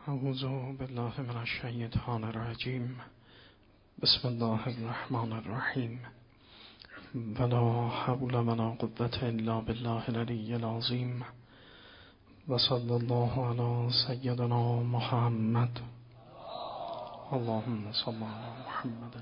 اعوذ بالله من الشیطان الرجیم. بسم الله الرحمن الرحیم. ولا حول ولا قوة الا بالله العلی العظیم. و صلی الله علی سیدنا محمد. اللهم صل علی محمد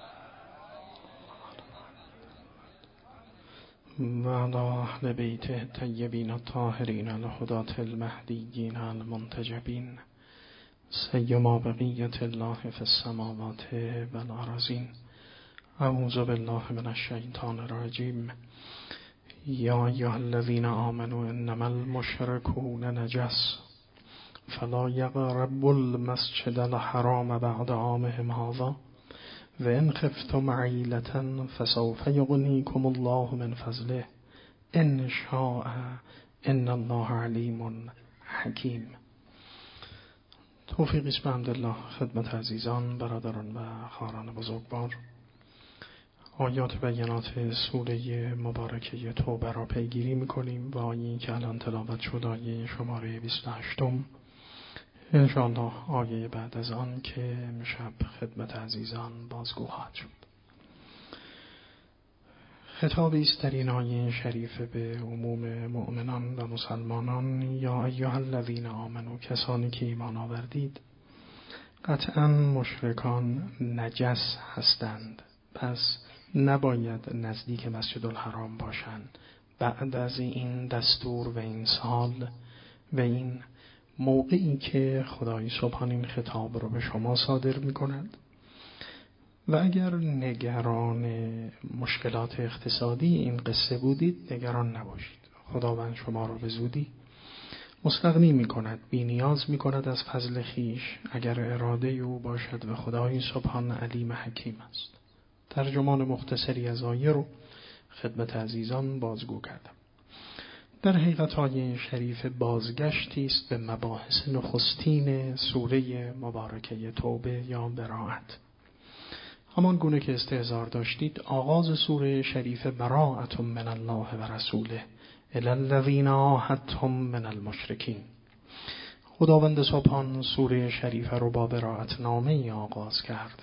و علی اهل بیته الطیبین الطاهرین الهداة المهدیین المنتجبین، سیما بقیت الله فی السماوات و الارضین. اعوذ بالله من الشیطان الرجیم. یا ایها الذین آمنوا انما المشرکون نجس فلا یقربوا المسجد الحرام بعد عامهم هذا و ان خفتم عیلة فسوف یغنیکم الله من فضله ان شاء ان الله علیم حکیم. توفیق است به حمدالله خدمت عزیزان، برادران و خواهران بزرگوار. آیات بینات سوره مبارکه توبه را پیگیری می‌کنیم و آیه‌ای که الان تلاوت شد آیه شماره 28م، انشاءالله آیه بعد از آن که امشب خدمت عزیزان بازگو خواهد شد. خطابی است در این آیه شریفه به عموم مؤمنان و مسلمانان. یا ایها الذین آمنو، کسانی که ایمان آوردید، قطعا مشرکان نجس هستند، پس نباید نزدیک مسجد الحرام باشند. بعد از این دستور و این سال و این موقعی که خدای سبحان این خطاب رو به شما صادر می کند و اگر نگران مشکلات اقتصادی این قصه بودید نگران نباشید. خداوند شما رو به زودی مستغنی می کند، بی نیاز می کند از فضل خیش اگر اراده او باشد و خدای سبحان علیم حکیم است. ترجمان مختصری از آیه رو خدمت عزیزان بازگو کردم. در حقیقت آیه شریف بازگشتی است به مباحث نخستین سوره مبارکه توبه یا براءت. همان گونه که استحضار داشتید، آغاز سوره شریف براءت من الله و رسوله الی الذین عاهدتم من المشرکین. خداوند سبحان سوره شریفه رو با براءت نامه‌ای آغاز کرد.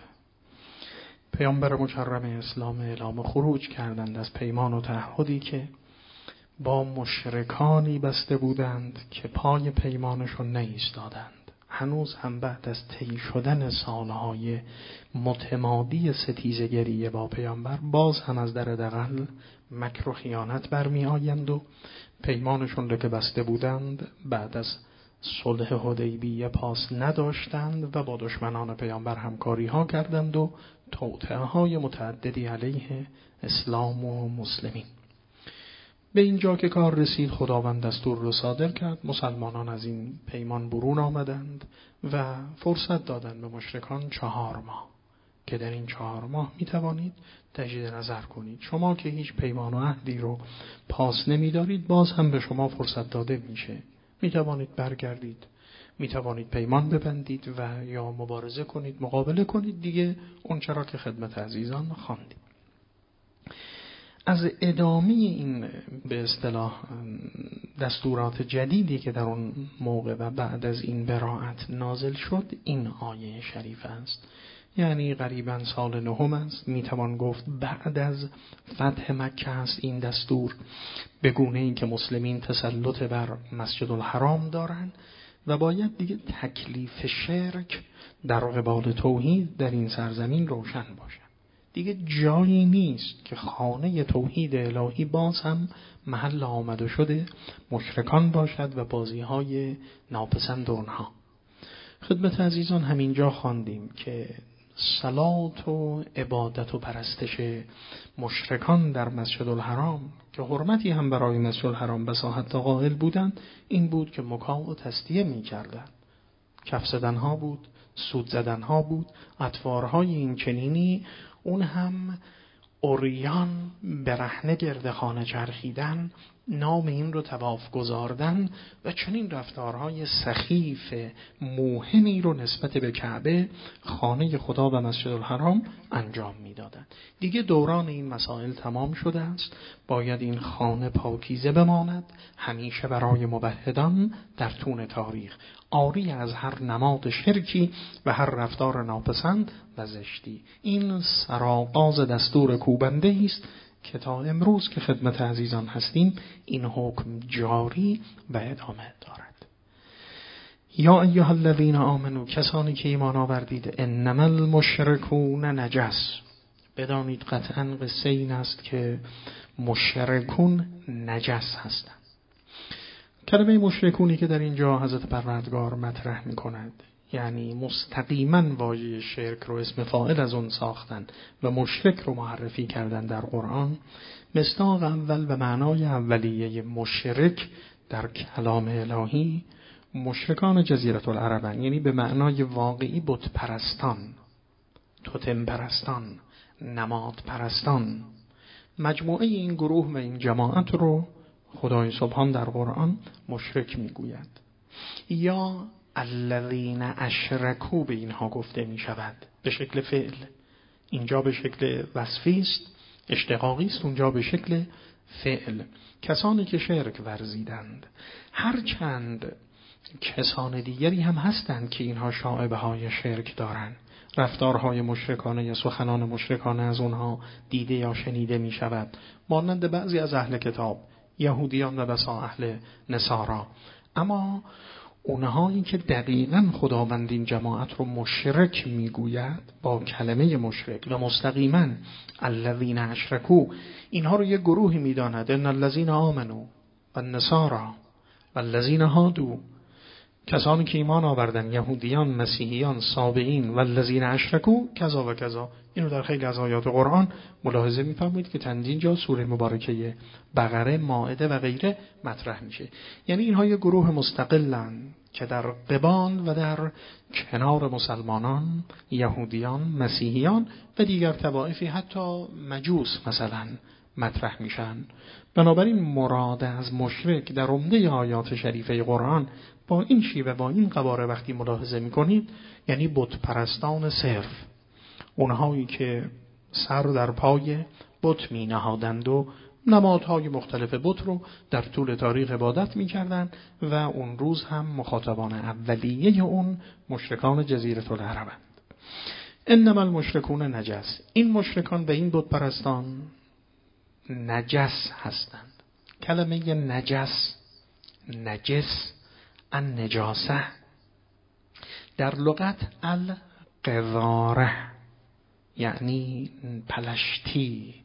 پیامبر مکرم اسلام اعلام خروج کردند از پیمان و تعهدی که با مشرکانی بسته بودند که پای پیمانشون نایستادند. هنوز هم بعد از طی شدن سالهای متمادی ستیزگری با پیامبر باز هم از در دغل مکر و خیانت برمی آیند و پیمانشون رو که بسته بودند بعد از صلح حدیبیه پاس نداشتند و با دشمنان پیامبر همکاری ها کردند و توطئه های متعددی علیه اسلام و مسلمین. به اینجا که کار رسید، خداوند دستور رو صادر کرد، مسلمانان از این پیمان برون آمدند و فرصت دادند به مشرکان 4 ماه که در این 4 ماه می توانید تجدید نظر کنید. شما که هیچ پیمان و عهدی رو پاس نمی دارید، باز هم به شما فرصت داده میشه، می توانید برگردید، می توانید پیمان ببندید و یا مبارزه کنید، مقابله کنید. دیگه اون چرا که خدمت عزیزان خواندیم. از ادامه این به اصطلاح دستورات جدیدی که در اون موقع و بعد از این براءت نازل شد، این آیه شریف است. یعنی قریباً سال 9 است، میتوان گفت بعد از فتح مکه است این دستور، به گونه‌ای که مسلمین تسلط بر مسجد الحرام دارند و باید دیگه تکلیف شرک در قبال توحید در این سرزمین روشن باشد. دیگه جایی نیست که خانه توحید الهی باز هم محل آمده شده مشرکان باشد و بازی‌های ناپسند اونها. خدمت عزیزان همینجا خواندیم که صلات و عبادت و پرستش مشرکان در مسجد الحرام که حرمتی هم برای مسجد الحرام بساحت قائل بودند، این بود که مکاع و تسدیه می کردند. کف زدنها بود، سود زدنها بود، اطوارهای این چنینی، اون هم عریان برهنه گرد خانه چرخیدن نام این رو تواف گذاردن و چنین رفتارهای سخیف موهنی رو نسبت به کعبه، خانه خدا و مسجد الحرام انجام میدادند. دیگه دوران این مسائل تمام شده است. باید این خانه پاکیزه بماند، همیشه برای موحدان در طول تاریخ، عاری از هر نماد شرکی و هر رفتار ناپسند و زشتی. این سرآغاز دستور کوبنده است که تا امروز که خدمت عزیزان هستیم این حکم جاری و ادامه دارد. یا ایها الذین آمنو، کسانی که ایمان آوردید، انما المشرکون نجس، بدانید قطعا قصه این است که مشرکون نجس هستند. کلمه مشرکونی که در اینجا حضرت پروردگار مطرح می کند، یعنی مستقیما واژه شرک رو اسم فاعل از اون ساختن و مشرک رو معرفی کردن در قرآن، مصداق اول و معنای اولیه مشرک در کلام الهی مشرکان جزیره العرب، یعنی به معنای واقعی بت پرستان، توتم پرستان، نماد پرستان. مجموعه این گروه و این جماعت رو خدای سبحان در قرآن مشرک میگوید. یا الذین اشرکوا به اینها گفته می شود به شکل فعل، اینجا به شکل وصفی است، اشتقاقی است، اونجا به شکل فعل. کسانی که شرک ورزیدند. هرچند کسان دیگری هم هستند که اینها شائبه های شرک دارند، رفتارهای مشرکانه یا سخنان مشرکانه از اونها دیده یا شنیده می شود، مانند بعضی از اهل کتاب، یهودیان و بسا اهل نصارا. اما اونهایی که دقیقاً خداوند این جماعت رو مشرک میگوید با کلمه مشرک و مستقیما الذین اشرکوا، اینها رو یک گروهی میداند، ان الذین آمنوا و النصارى و الذین هادوا، کسانی که ایمان آوردن، یهودیان، مسیحیان، سابئین و الذین اشرکوا کذا و کذا. اینو در خیلی از آیات قرآن ملاحظه می‌فرمایید که چندین جا سوره مبارکه بقره، مائده و غیره مطرح میشه. یعنی اینها یک گروه مستقلن که در قبال و در کنار مسلمانان، یهودیان، مسیحیان و دیگر طوائفی، حتی مجوس مثلا، مطرح میشن. بنابراین مراد از مشرک در عمده آیات شریفه قرآن با این شیوه، با این قواره وقتی ملاحظه میکنید، یعنی بت پرستان صرف، اونهایی که سر در پای بت می نهادند و نمادهای مختلف بت رو در طول تاریخ عبادت می کردند و اون روز هم مخاطبان اولیه اون مشرکان جزیره العربند. انما المشرکون نجس، این مشرکان به این بت پرستان نجس هستند. کلمه نجس، نجس، النجاسه، در لغت القذاره، یعنی پلشتی،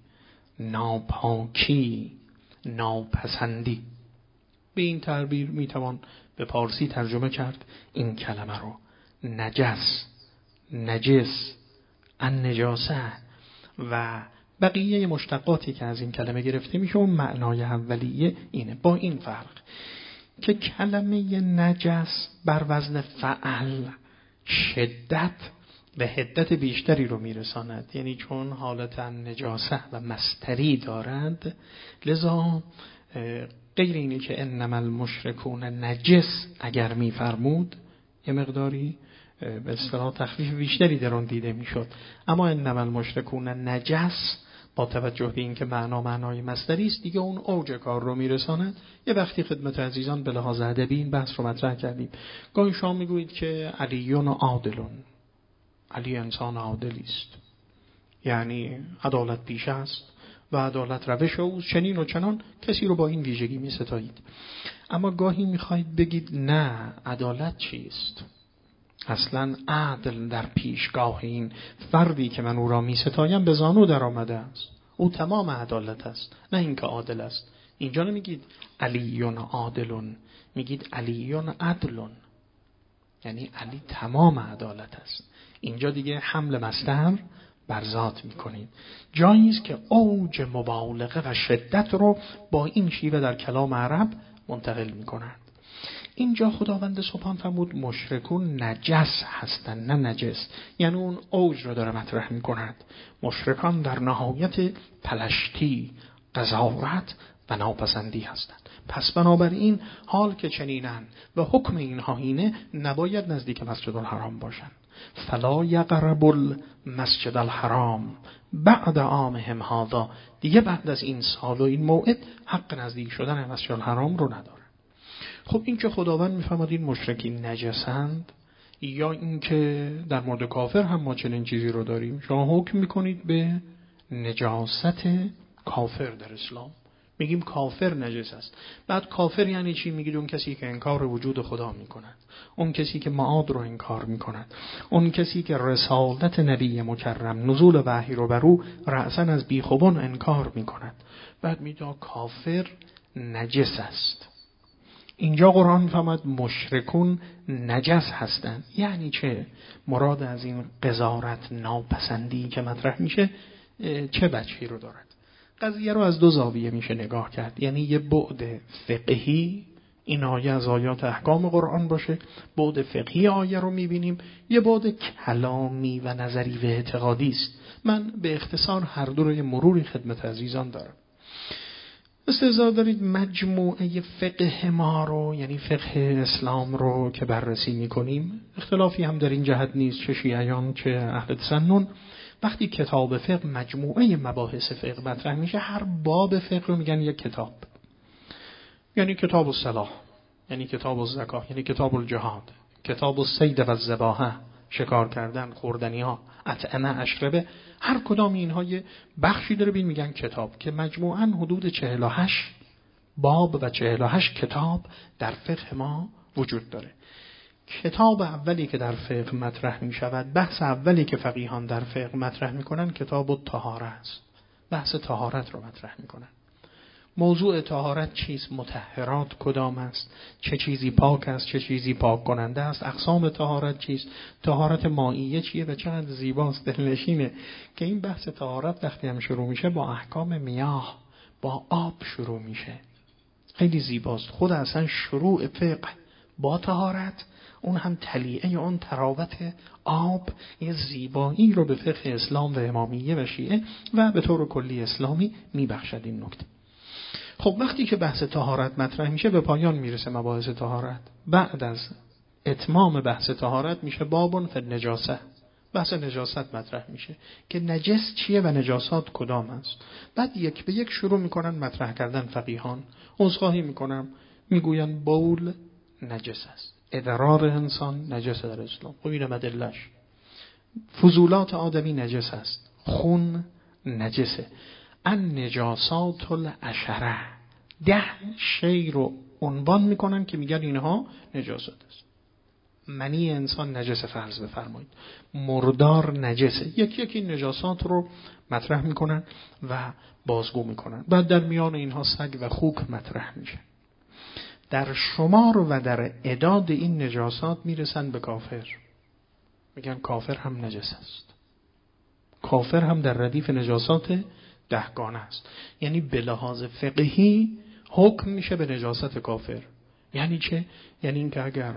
ناپاکی، ناپسندی. به این تعبیر میتوان به پارسی ترجمه کرد این کلمه رو. نجس، نجس، النجاسه و بقیه مشتقاتی که از این کلمه گرفته میشه، اون معنای اولیه اینه، با این فرق که کلمه نجس بر وزن فعل شدت و حدت بیشتری رو میرساند. یعنی چون حالت نجاسه و مصدری دارد، لذا غیر اینی که انما المشرکون نجس اگر میفرمود یه مقداری به اصطلاح تخفیف بیشتری در آن دیده میشد. اما انما المشرکون نجس با توجه به این که معنای مصدری است، دیگه اون اوج کار رو میرساند. یه وقتی خدمت عزیزان به لحاظ ادبی این بحث رو مطرح کردیم. گاهی شما میگویید که علیون عادلون، علی انسان عادلی است، یعنی عدالت پیشه است و عدالت روش او چنین و چنان، کسی رو با این ویژگی می ستایید. اما گاهی میخواید بگید نه، عدالت چیست؟ اصلا عدل در پیشگاه این فردی که من او را می ستایم به زانو در آمده است، او تمام عدالت است، نه اینکه عادل است. اینجا نمیگید علیون عادلون، میگید علیون عدلون، یعنی علی تمام عدالت است. اینجا دیگه حمل مصدر بر ذات میکنید. جایی است که اوج مبالغه و شدت رو با این شیوه در کلام عرب منتقل میکنند. اینجا خداوند سبحان فرمود مشرکون نجس هستند، نه نجس، یعنی اون اوج رو داره مطرح میکنند. مشرکان در نهایت پلشتی، قذارت و ناپسندی هستند. پس بنابراین حال که چنینند و حکم اینها اینه، نباید نزدیک مسجد الحرام باشند. فلا یقرب المسجد الحرام بعد عامهم هذا، دیگه بعد از این سال و این موعد حق نزدیک شدن مسجد الحرام رو نداره. خب این که خداوند میفهمد این مشرکین نجسند، یا اینکه در مورد کافر هم ما چنین چیزی رو داریم، شما حکم میکنید به نجاست کافر در اسلام، میگیم کافر نجس است. بعد کافر یعنی چی؟ میگید اون کسی که انکار وجود خدا میکند، اون کسی که معاد رو انکار میکند، اون کسی که رسالت نبی مکرم نزول وحی رو بر او رأساً از بیخوبان انکار میکند. بعد میگه کافر نجس است. اینجا قرآن میفهمد مشرکون نجس هستند. یعنی چه؟ مراد از این قذارت، ناپسندی که مطرح میشه چه بچه‌ای رو دارد؟ قضیه رو از دو زاویه میشه نگاه کرد. یعنی یه بعد فقهی، این آیه از آیات احکام قرآن باشه، بعد فقهی آیه رو میبینیم، یه بعد کلامی و نظری و اعتقادی است. من به اختصار هر دو رو یه مروری خدمت عزیزان دارم. استعداد دارید مجموعه فقه ما رو، یعنی فقه اسلام رو که بررسی میکنیم، اختلافی هم در این جهت نیست، چه شیعیان چه اهل تسنن، وقتی کتاب فقه مجموعه مباحث فقه مطرح میشه، هر باب فقه رو میگن یک کتاب. یعنی کتاب الصلاة، یعنی کتاب الزکات، یعنی کتاب الجهاد، کتاب الصید و الذباحه، شکار کردن، خوردنی ها، اطعمه، اشربه، هر کدام اینها یه بخشی داره بین میگن کتاب، که مجموعاً حدود 48 باب و 48 کتاب در فقه ما وجود داره. کتاب اولی که در فقه مطرح می شود، بحث اولی که فقیهان در فقه مطرح می کنن کتاب الطهاره است. بحث طهارت رو مطرح می کنن. موضوع طهارت چیست؟ مطهرات کدام است؟ چه چیزی پاک است؟ چه چیزی پاک کننده است؟ اقسام طهارت چیست؟ طهارت مائیه چیه؟ و چقدر زیباست، دلنشینه که این بحث طهارت وقتی هم شروع میشه با احکام میاه، با آب شروع میشه. خیلی زیباست. خود اصلا شروع فقه با طهارت، اون هم تلیعه اون تراوت آب، یه زیبایی رو به فقه اسلام و امامیه و شیعه و به طور کلی اسلامی میبخشد این نکته. خب وقتی که بحث طهارت مطرح میشه، به پایان میرسه مباحث طهارت. بعد از اتمام بحث طهارت میشه بابون فی النجاسه، بحث نجاست مطرح میشه که نجس چیه و نجاسات کدام است. بعد یک به یک شروع میکنن مطرح کردن فقیهان، عذرخواهی میکنم، میگوین بول نجس است، ادرار انسان نجس در اسلام. خب این مدلش فضولات آدمی نجس است، خون نجسه. ان نجاسات العشره، 10 شی رو عنوان میکنن که میگن اینها نجاسات است. منی انسان نجس فرض بفرمایید، مردار نجسه، یکی نجاسات رو مطرح میکنن و بازگو میکنن. بعد در میان اینها سگ و خوک مطرح میشه. در شمار و در اعداد این نجاسات میرسن به کافر، میگن کافر هم نجس است، کافر هم در ردیف نجاسات 10 گانه است. یعنی به لحاظ فقهی حکم میشه به نجاست کافر. یعنی چه؟ یعنی اینکه اگر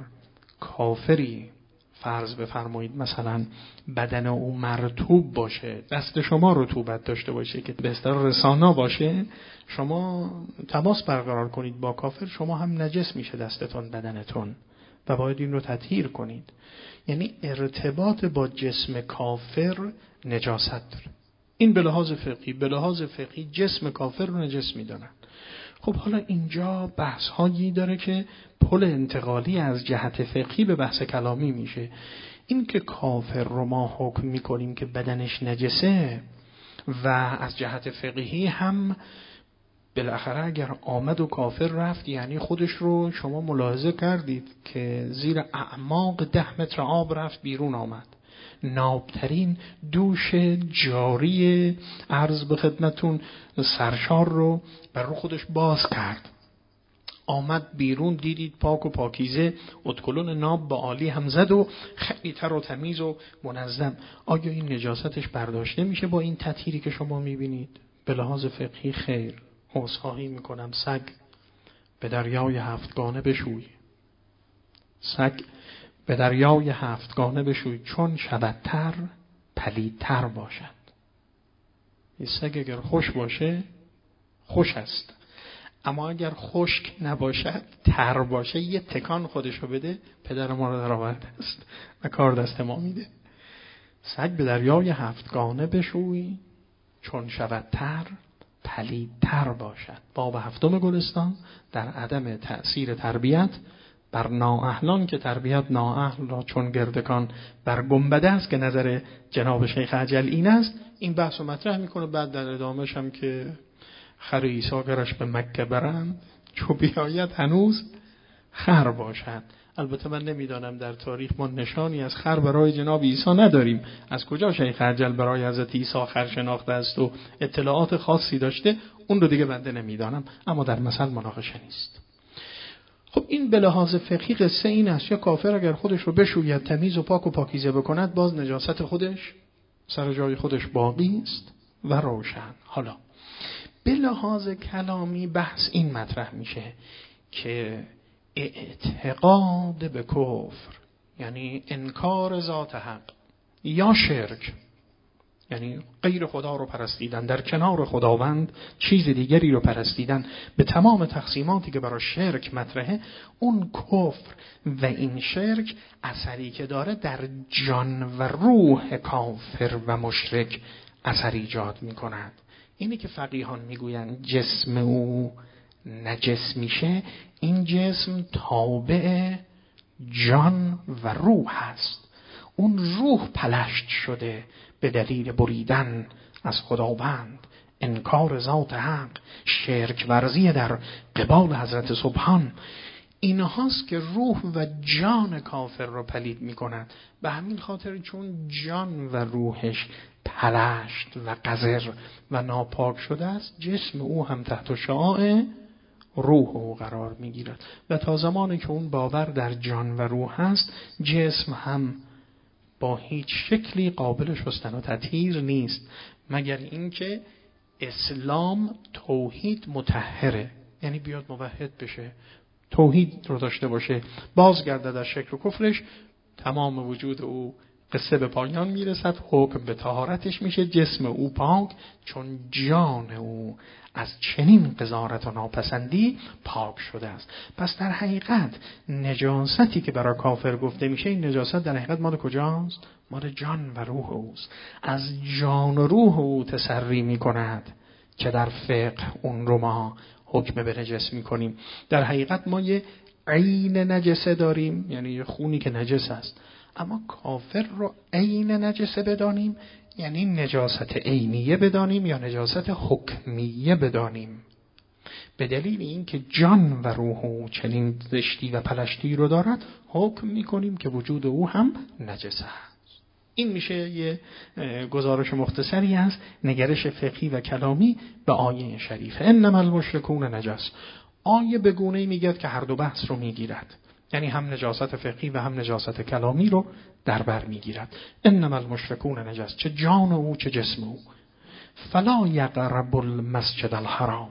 کافری فرض بفرمایید مثلا بدن او مرطوب باشه، دست شما رطوبت داشته باشه که به اصطلاح رسانا باشه، شما تماس برقرار کنید با کافر، شما هم نجس میشه دستتون، بدنتون، و باید این رو تطهیر کنید. یعنی ارتباط با جسم کافر نجاست داره. این به لحاظ فقهی. به لحاظ فقهی جسم کافر رو نجس میدونن. خب حالا اینجا بحث هایی داره که پل انتقالی از جهت فقهی به بحث کلامی میشه. این که کافر رو ما حکم میکنیم که بدنش نجسه، و از جهت فقهی هم بالاخره اگر آمد و کافر رفت، یعنی خودش رو شما ملاحظه کردید که زیر اعماق 10 متر آب رفت بیرون آمد، نابترین دوش جاری عرض به خدمتون سرشار رو بر رو خودش باز کرد، آمد بیرون، دیدید پاک و پاکیزه، ادکلون ناب با عالی هم زد و خیلی تر و تمیز و منظم. آیا این نجاستش برداشته میشه با این تطهیری که شما میبینید؟ به لحاظ فقهی خیر. عذرخواهی میکنم، سگ به دریای 7 گانه بشوی، سگ به دریای 7 گانه بشوی، چون شبدتر پلیدتر باشد. این سگ اگر خوش باشه خوش است، اما اگر خشک نباشد، تر باشه، یه تکان خودشو بده، پدر ما رو در آورده است و کار دست ما میده. سگ به دریای هفتگانه بشوی، چون شود تر پلیدتر باشد. باب 7 گلستان در عدم تأثیر تربیت بر نااهلان که تربیت نااهل را چون گردکان بر گنبده است که نظر جناب شیخ عجل این است. این بحث رو مطرح میکنه. بعد در ادامهش هم که خر عیسی گرش به مکه برند، چو بیاید هنوز خر باشد. البته من نمیدانم در تاریخ ما نشانی از خر برای جناب عیسی نداریم. از کجا شیخ عجل برای حضرت عیسی خر شناخته است و اطلاعات خاصی داشته، اون رو دیگه بنده نمیدانم، اما در مثل مناقشه نیست. خب این به لحاظ فقهی قصه این است: یا کافر اگر خودش رو بشوید، تمیز و پاک و پاکیزه بکند، باز نجاست خودش سر جای خودش باقی است و روشن. حالا به لحاظ کلامی بحث این مطرح میشه که اعتقاد به کفر یعنی انکار ذات حق، یا شرک یعنی غیر خدا رو پرستیدن، در کنار خداوند چیز دیگری رو پرستیدن، به تمام تقسیماتی که برای شرک مطرحه، اون کفر و این شرک اثری که داره در جان و روح کافر و مشرک اثر ایجاد می کند. اینی که فقیهان میگویند جسم او نجس میشه، این جسم تابع جان و روح هست. اون روح پلشت شده به دلیل بریدن از خداوند، انکار ذات حق، شرک ورزی در قبال حضرت سبحان. اینهاست که روح و جان کافر رو پلید میکنند. به همین خاطر چون جان و روحش پلشت و قذر و ناپاک شده است، جسم او هم تحت شعاع روح او قرار میگیرد و تا زمانی که اون باور در جان و روح هست، جسم هم با هیچ شکلی قابل شستن و تطهیر نیست، مگر اینکه اسلام توحید مطهره، یعنی بیاد موحد بشه، توحید رو داشته باشه، بازگردد از شرک و کفرش، تمام وجود او قصه به پایان میرسد، حکم به طهارتش میشه، جسم او پاک، چون جان او از چنین قذارت و ناپسندی پاک شده است. پس در حقیقت نجاستی که برای کافر گفته میشه، این نجاست در حقیقت مال کجاست؟ مال جان و روح اوست. از جان و روح او تسری میکند که در فقه اون رو ما حکم به نجس میکنیم. در حقیقت ما یه عین نجسه داریم، یعنی یه خونی که نجس است، اما کافر رو عین نجسه بدانیم یعنی نجاست عینیه بدانیم یا نجاست حکمیه بدانیم. به دلیل این که جان و روح او چنین زشتی و پلشتی رو دارد، حکم میکنیم که وجود او هم نجسه است. این میشه یه گزارش مختصری از نگرش فقهی و کلامی به آیه شریفه. انما المشرکون نجس. آیه به گونه‌ای میگه که هر دو بحث رو میگیرد، یعنی هم نجاست فقهی و هم نجاست کلامی رو در بر میگیرد. انما المشرکون نجس، چه جان او چه جسم او. فلا یقرب المسجد الحرام.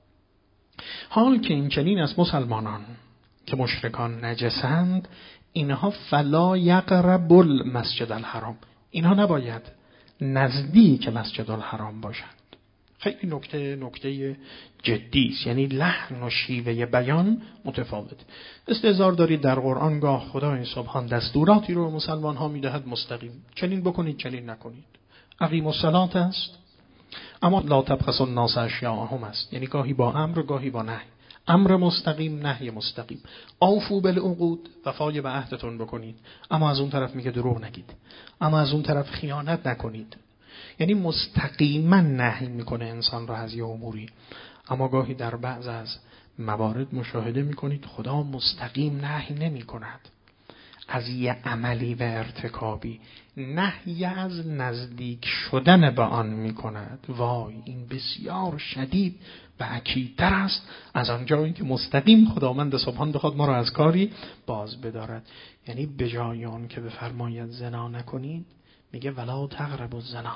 حال که این چنین از مسلمانان که مشرکان نجسند، اینها فلا یقرب المسجد الحرام، اینها نباید نزدیک مسجد الحرام باشند. خیلی نکته جدی است، یعنی لحن و شیوه بیان متفاوت. استحضار دارید در قرآن گاه خدای سبحان دستوراتی رو مسلمان ها میدهد مستقیم، چنین بکنید چنین نکنید. اقیموا الصلاة است، اما لا تبخسوا الناس اشیاءهم است، یعنی گاهی با امر و گاهی با نهی. امر مستقیم، نهی مستقیم. اوفوا بالعقود، وفای به عهدتون بکنید، اما از اون طرف میگه دروغ نگید، اما از اون طرف خیانت نکنید. یعنی مستقیما نهی میکنه انسان را از یه اموری، اما گاهی در بعض از موارد مشاهده میکنید خدا مستقیم نهی نمی کند از یه عملی و ارتکابی، نهی از نزدیک شدن به آن میکند. وای، این بسیار شدید و اکیدتر است از آنجایی که مستقیم خداوند سبحان بخواد ما را از کاری باز بدارد. یعنی به جای آن که بفرماید زنا نکنید، میگه ولا تقربوا الزنا،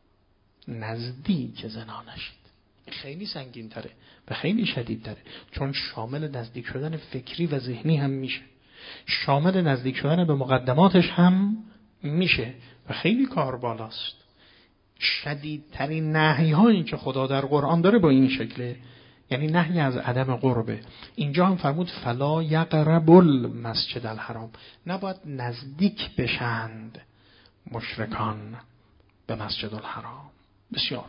نزدیک زنا نشید. خیلی سنگین تره و خیلی شدید تره، چون شامل نزدیک شدن فکری و ذهنی هم میشه، شامل نزدیک شدن به مقدماتش هم میشه و خیلی کار بالاست. شدیدترین نهی هایی که خدا در قرآن داره با این شکله، یعنی نهی از عدم قربه. اینجا هم فرمود فلا یقرب المسجد الحرام، نباید نزدیک بشند مشرکان به مسجد الحرام. بسیار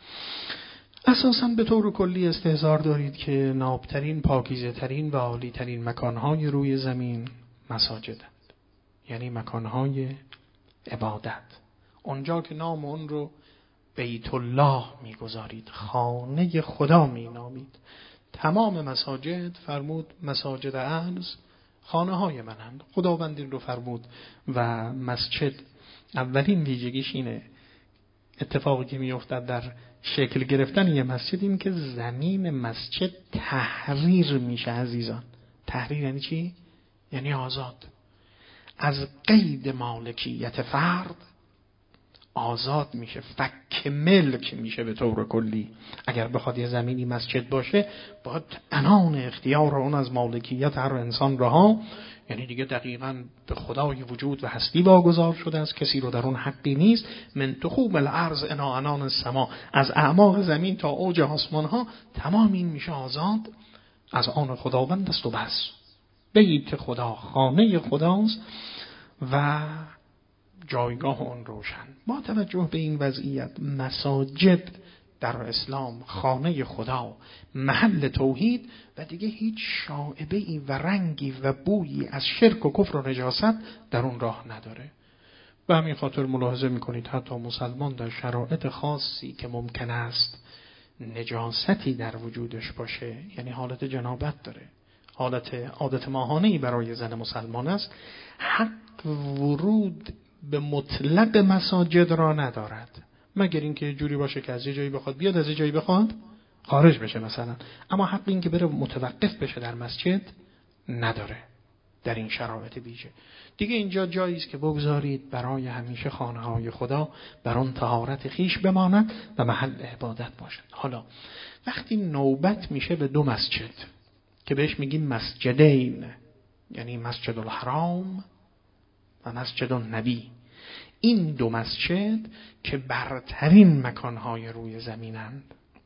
اساساً به طور کلی استحضار دارید که نابترین، پاکیزه ترین و عالی ترین مکانهای روی زمین مساجدند، یعنی مکانهای عبادت. اونجا که نام اون رو بیت الله میگذارید، خانه خدا مینامید. تمام مساجد فرمود مساجد اهل خانه های منند، خداوند این رو فرمود. و مسجد اولین ویژگیش اینه، اتفاقی که میافتد در شکل گرفتن یه مسجد این که زمین مسجد تحریر میشه عزیزان. تحریر یعنی چی؟ یعنی آزاد، از قید مالکیت فرد آزاد میشه، فک ملک میشه به طور کلی. اگر بخواد یه زمینی مسجد باشه باید عنان اختیار اون از مالکیت هر انسان رها، یعنی دیگه دقیقاً به خدای وجود و هستی واگذار شده است، کسی رو در اون حقی نیست. من تخوم الارض انا عنان السما، از اعماق زمین تا اوج آسمان ها تمام این میشه آزاد، از آن خداوند است و بس. بیت خدا خانه خداست و جایگاه اون روشن. با توجه به این وضعیت، مساجد در اسلام خانه خدا، محل توحید و دیگه هیچ شائبه‌ای و رنگی و بویی از شرک و کفر و نجاست در اون راه نداره. و همین خاطر ملاحظه میکنید حتی مسلمان در شرایط خاصی که ممکن است نجاستی در وجودش باشه، یعنی حالت جنابت داره، حالت عادت ماهانه‌ای برای زن مسلمان است، حق ورود به مطلق مساجد را ندارد، مگر اینکه جوری باشه که از یه جایی بخواد بیاد، از یه جایی بخواد خارج بشه مثلا. اما حق این که بره متوقف بشه در مسجد نداره در این شرایط ویژه. دیگه اینجا جایی است که بگذارید برای همیشه خانه‌های خدا بر اون طهارت خیش بماند و محل عبادت باشد. حالا وقتی نوبت میشه به دو مسجد که بهش میگیم مسجدین، یعنی مسجد الحرام و مسجد النبی، این دو مسجد که برترین مکانهای روی زمینند،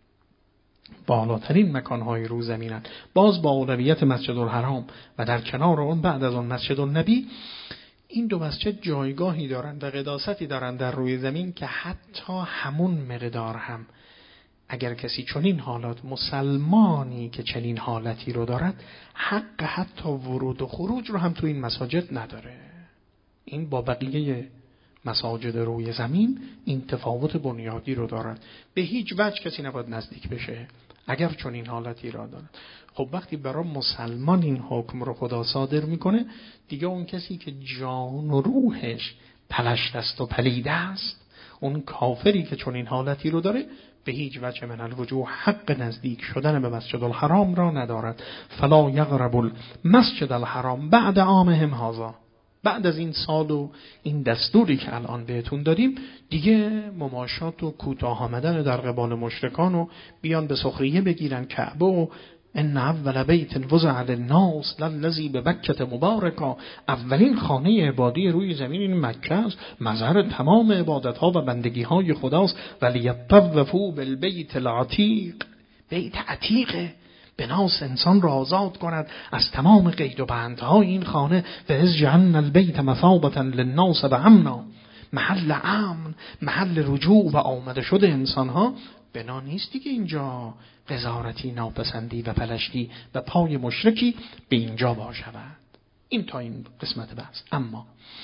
بالاترین مکانهای روی زمینند، باز با اولویت مسجد الحرام و در کنار اون بعد از اون مسجد النبی، این دو مسجد جایگاهی دارند و قداستی دارند در روی زمین که حتی همون مقدار هم اگر کسی چنین حالات، مسلمانی که چنین حالتی رو دارد، حق حتی ورود و خروج رو هم تو این مساجد نداره. این با بقیه مساجد روی زمین این تفاوت بنیادی رو دارد. به هیچ وجه کسی نباید نزدیک بشه اگر چنین حالتی را دارد. خب وقتی برای مسلمان این حکم رو خدا صادر میکنه، دیگه اون کسی که جان و روحش پلشت است و پلیده است، اون کافری که چنین حالتی رو داره، به هیچ وجه من الوجوه حق نزدیک شدن به مسجد الحرام را ندارد. فلا یقرب المسجد الحرام بعد عامهم هذا، بعد از این سال و این دستوری که الان بهتون دادیم، دیگه مماشات و کوتاه آمدن در قبال مشرکان و بیان به سخریه بگیرن کعبه و ان اول بیت وضع للناس للذی ببکة مبارکا، اولین خانه عبادی روی زمین این مکه است، مظهر تمام عبادت ها و بندگی های خداست. ولیطوفوا بالبیت العتیق، بیت عتیقه، بناس انسان را آزاد کند از تمام قید و بندهای این خانه. و اذ جعلنا البیت مثابة للناس و امنا، محل امن، محل رجوع و آمده شده انسان ها. بنا نیستی که اینجا قذارتی، ناپسندی و پلشتی و پای مشرکی به اینجا باشد. این تا این قسمت بحث. اما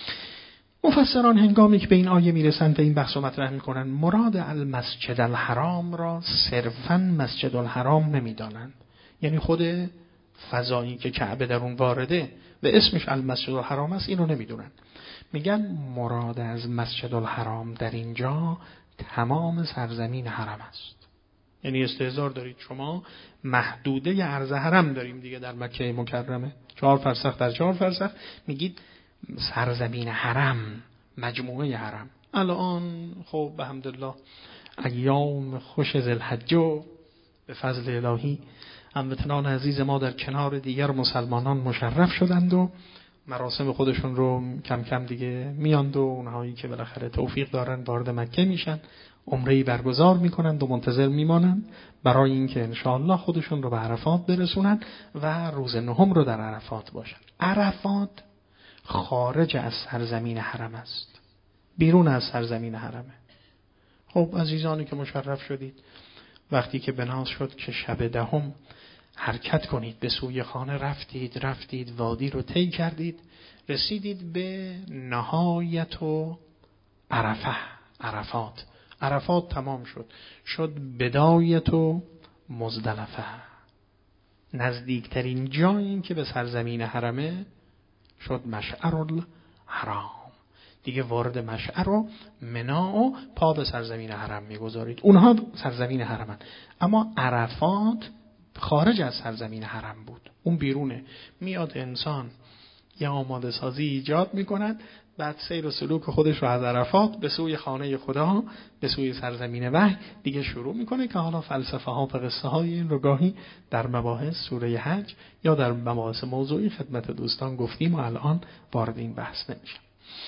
مفسران هنگامی که به این آیه میرسند و این بحث رو مطرح میکنن، مراد المسجد الحرام را صرفاً مسجد الحرام نمیدانند، یعنی خود فضایی که کعبه در اون وارده و اسمش المسجد الحرام است اینو نمیدونن. میگن مراد از مسجد الحرام در اینجا تمام سرزمین حرم است. یعنی استحضار دارید شما محدوده عرض حرم داریم دیگه در مکه مکرمه، 4 فرسخ در 4 فرسخ، میگید سرزمین حرم، مجموعه حرم. الان خب به حمدالله ایام خوش ذوالحجه به فضل الهی هموطنان عزیز ما در کنار دیگر مسلمانان مشرف شدند و مراسم خودشون رو کم کم دیگه میاند و اونهایی که بالاخره توفیق دارن وارد مکه میشن. عمره‌ای برگزار میکنند و منتظر میمانند برای اینکه انشاءالله خودشون رو به عرفات برسونند و روز نهم رو در عرفات باشند. عرفات خارج از سرزمین حرم است، بیرون از سرزمین حرمه. خب عزیزانی که مشرف شدید، وقتی که بناس شد که شب دهم حرکت کنید به سوی خانه، رفتید وادی رو طی کردید، رسیدید به نهایت و عرفات تمام شد بدایت و مزدلفه، نزدیکترین جایی که به سرزمین حرمه شد مشعر الحرام. دیگه وارد مشعر و منا و پا به سرزمین حرم میگذارید. اونها سرزمین حرمن، اما عرفات خارج از سرزمین حرم بود، اون بیرونه. میاد انسان یه آماده سازی ایجاد میکند، بعد سیر و سلوک خودش رو از عرفات به سوی خانه خدا، به سوی سرزمین وحی دیگه شروع میکنه که حالا فلسفه ها و قصه های این رو گاهی در مباحث سوره حج یا در مباحث موضوعی خدمت دوستان گفتیم و الان وارد این بحث نمیشم.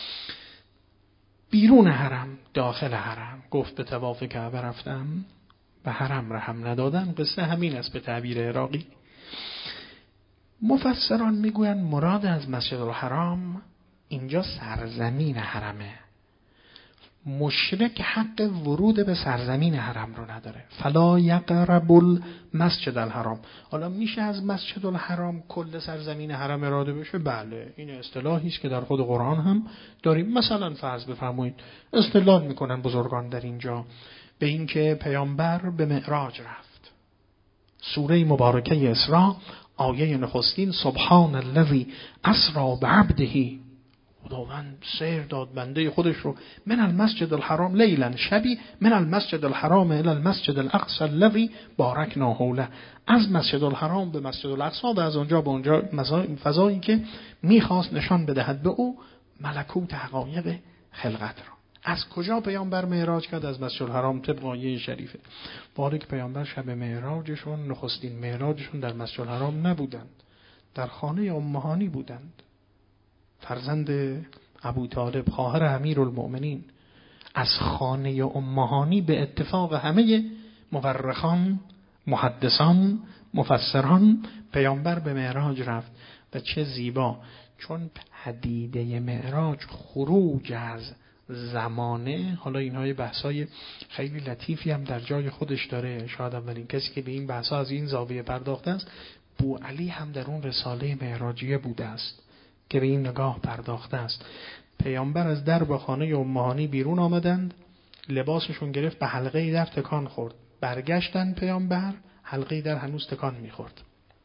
بیرون حرم، داخل حرم، گفت به طواف کعبه رفتم، به حرم رحم ندادن. قصه همین است به تعبیر عراقی. مفسران میگویند مراد از مسجد الحرام اینجا سرزمین حرمه. مشرک حق ورود به سرزمین حرم رو نداره. فلا یقرب المسجد الحرام. حالا میشه از مسجد الحرام کل سرزمین حرم اراده بشه؟ بله، این اصطلاحی است که در خود قرآن هم داریم. مثلا فرض بفرمایید استدلال میکنن بزرگان در اینجا به این که پیامبر به معراج رفت. سوره مبارکه اسراء آیه نخستین سبحان الذی اسری بعبده، خداوند سیر داد بنده خودش رو من المسجد الحرام لیلا شبی من المسجد الحرام الى المسجد الاقصی الذی بارکنا حوله، از مسجد الحرام به مسجد الاقصی و از اونجا به اونجا فضایی که میخواست نشان بدهد به او ملکوت حقایق خلقت را. از کجا پیامبر معراج کرد؟ از مسجد الحرام طبق آیه شریفه. ولی که پیامبر شب معراجشون، نخستین معراجشون در مسجد الحرام نبودند، در خانه ام هانی بودند. فرزند ابو طالب، خواهر امیرالمؤمنین، از خانه ام هانی به اتفاق همه مورخان، محدثان، مفسران پیامبر به معراج رفت. و چه زیبا، چون پدیده معراج خروج از زمانه، حالا اینهای بحثای خیلی لطیفی هم در جای خودش داره. شاید اولین کسی که به این بحثا از این زاویه پرداخته است بوعلی هم در اون رساله معراجیه بوده است که به این نگاه پرداخته است. پیامبر از درب خانه ام هانی بیرون آمدند، لباسشون گرفت، به حلقه در تکان خورد. برگشتن پیامبر، حلقه در هنوز تکان میخورد.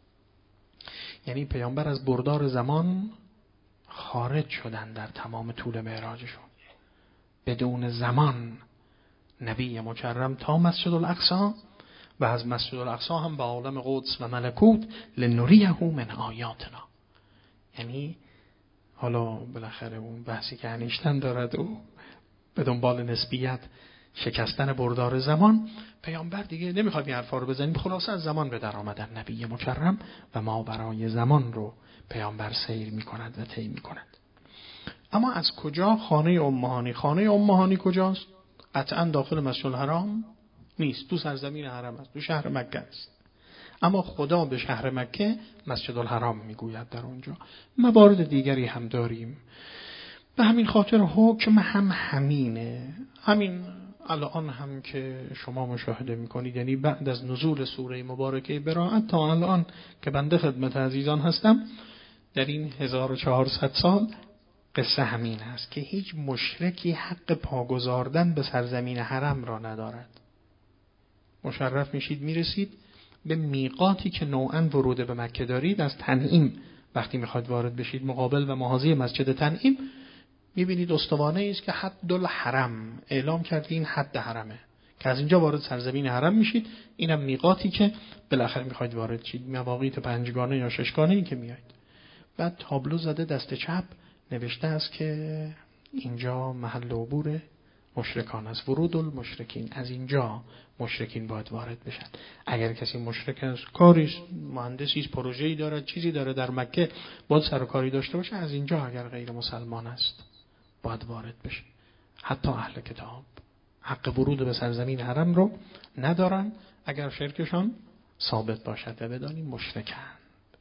یعنی پیامبر از بردار زمان خارج شدن در تمام طول معراجشون. بدون زمان نبی مکرم تا مسجد الاقصی و از مسجد الاقصی هم به عالم قدس و ملکوت لنریه من آیاتنا. یعنی حالا بالاخره اون بحثی که انیشتن دارد و به دنبال نسبیت شکستن بردار زمان، پیامبر دیگه نمیخواد این حرفا رو بزنیم. خلاصه از زمان به در آمدن نبی مکرم و ما برای زمان رو پیامبر سیر میکند و طی میکند. اما از کجا؟ خانه ام هانی. خانه ام هانی کجاست؟ قطعا داخل مسجد الحرام نیست، تو سرزمین حرم است، تو شهر مکه است. اما خدا به شهر مکه مسجد الحرام میگوید در اونجا. موارد دیگری هم داریم. به همین خاطر حکم هم همینه. همین الان هم که شما مشاهده میکنید، یعنی بعد از نزول سوره مبارکه براءت تا الان که بنده خدمت عزیزان هستم، در این 1400 سال قصه همین است که هیچ مشرکی حق پاگذاردن به سرزمین حرم را ندارد. مشرف میشید، میرسید به میقاتی که نوعاً ورود به مکه دارید. از تنعیم وقتی میخواید وارد بشید، مقابل و محاذی مسجد تنعیم میبینید استوانه است که حد الحرم اعلام کرده، این حد حرمه که از اینجا وارد سرزمین حرم میشید. اینم میقاتی که بالاخره میخواید وارد شید، مواقیت پنجگانه یا ششگانه‌ای که میایید. بعد تابلو زده دست چپ نوشته است که اینجا محل عبور مشرکان است، ورود المشرکین، از اینجا مشرکین باید وارد بشن. اگر کسی مشرک است، کاریش مهندسی است، پروژه‌ای داره، چیزی داره در مکه، باید سر و کاری داشته باشه، از اینجا اگر غیر مسلمان است باید وارد بشه. حتی اهل کتاب حق ورود به سرزمین حرم رو ندارن اگر شرکشان ثابت باشد و بدانیم مشرکند.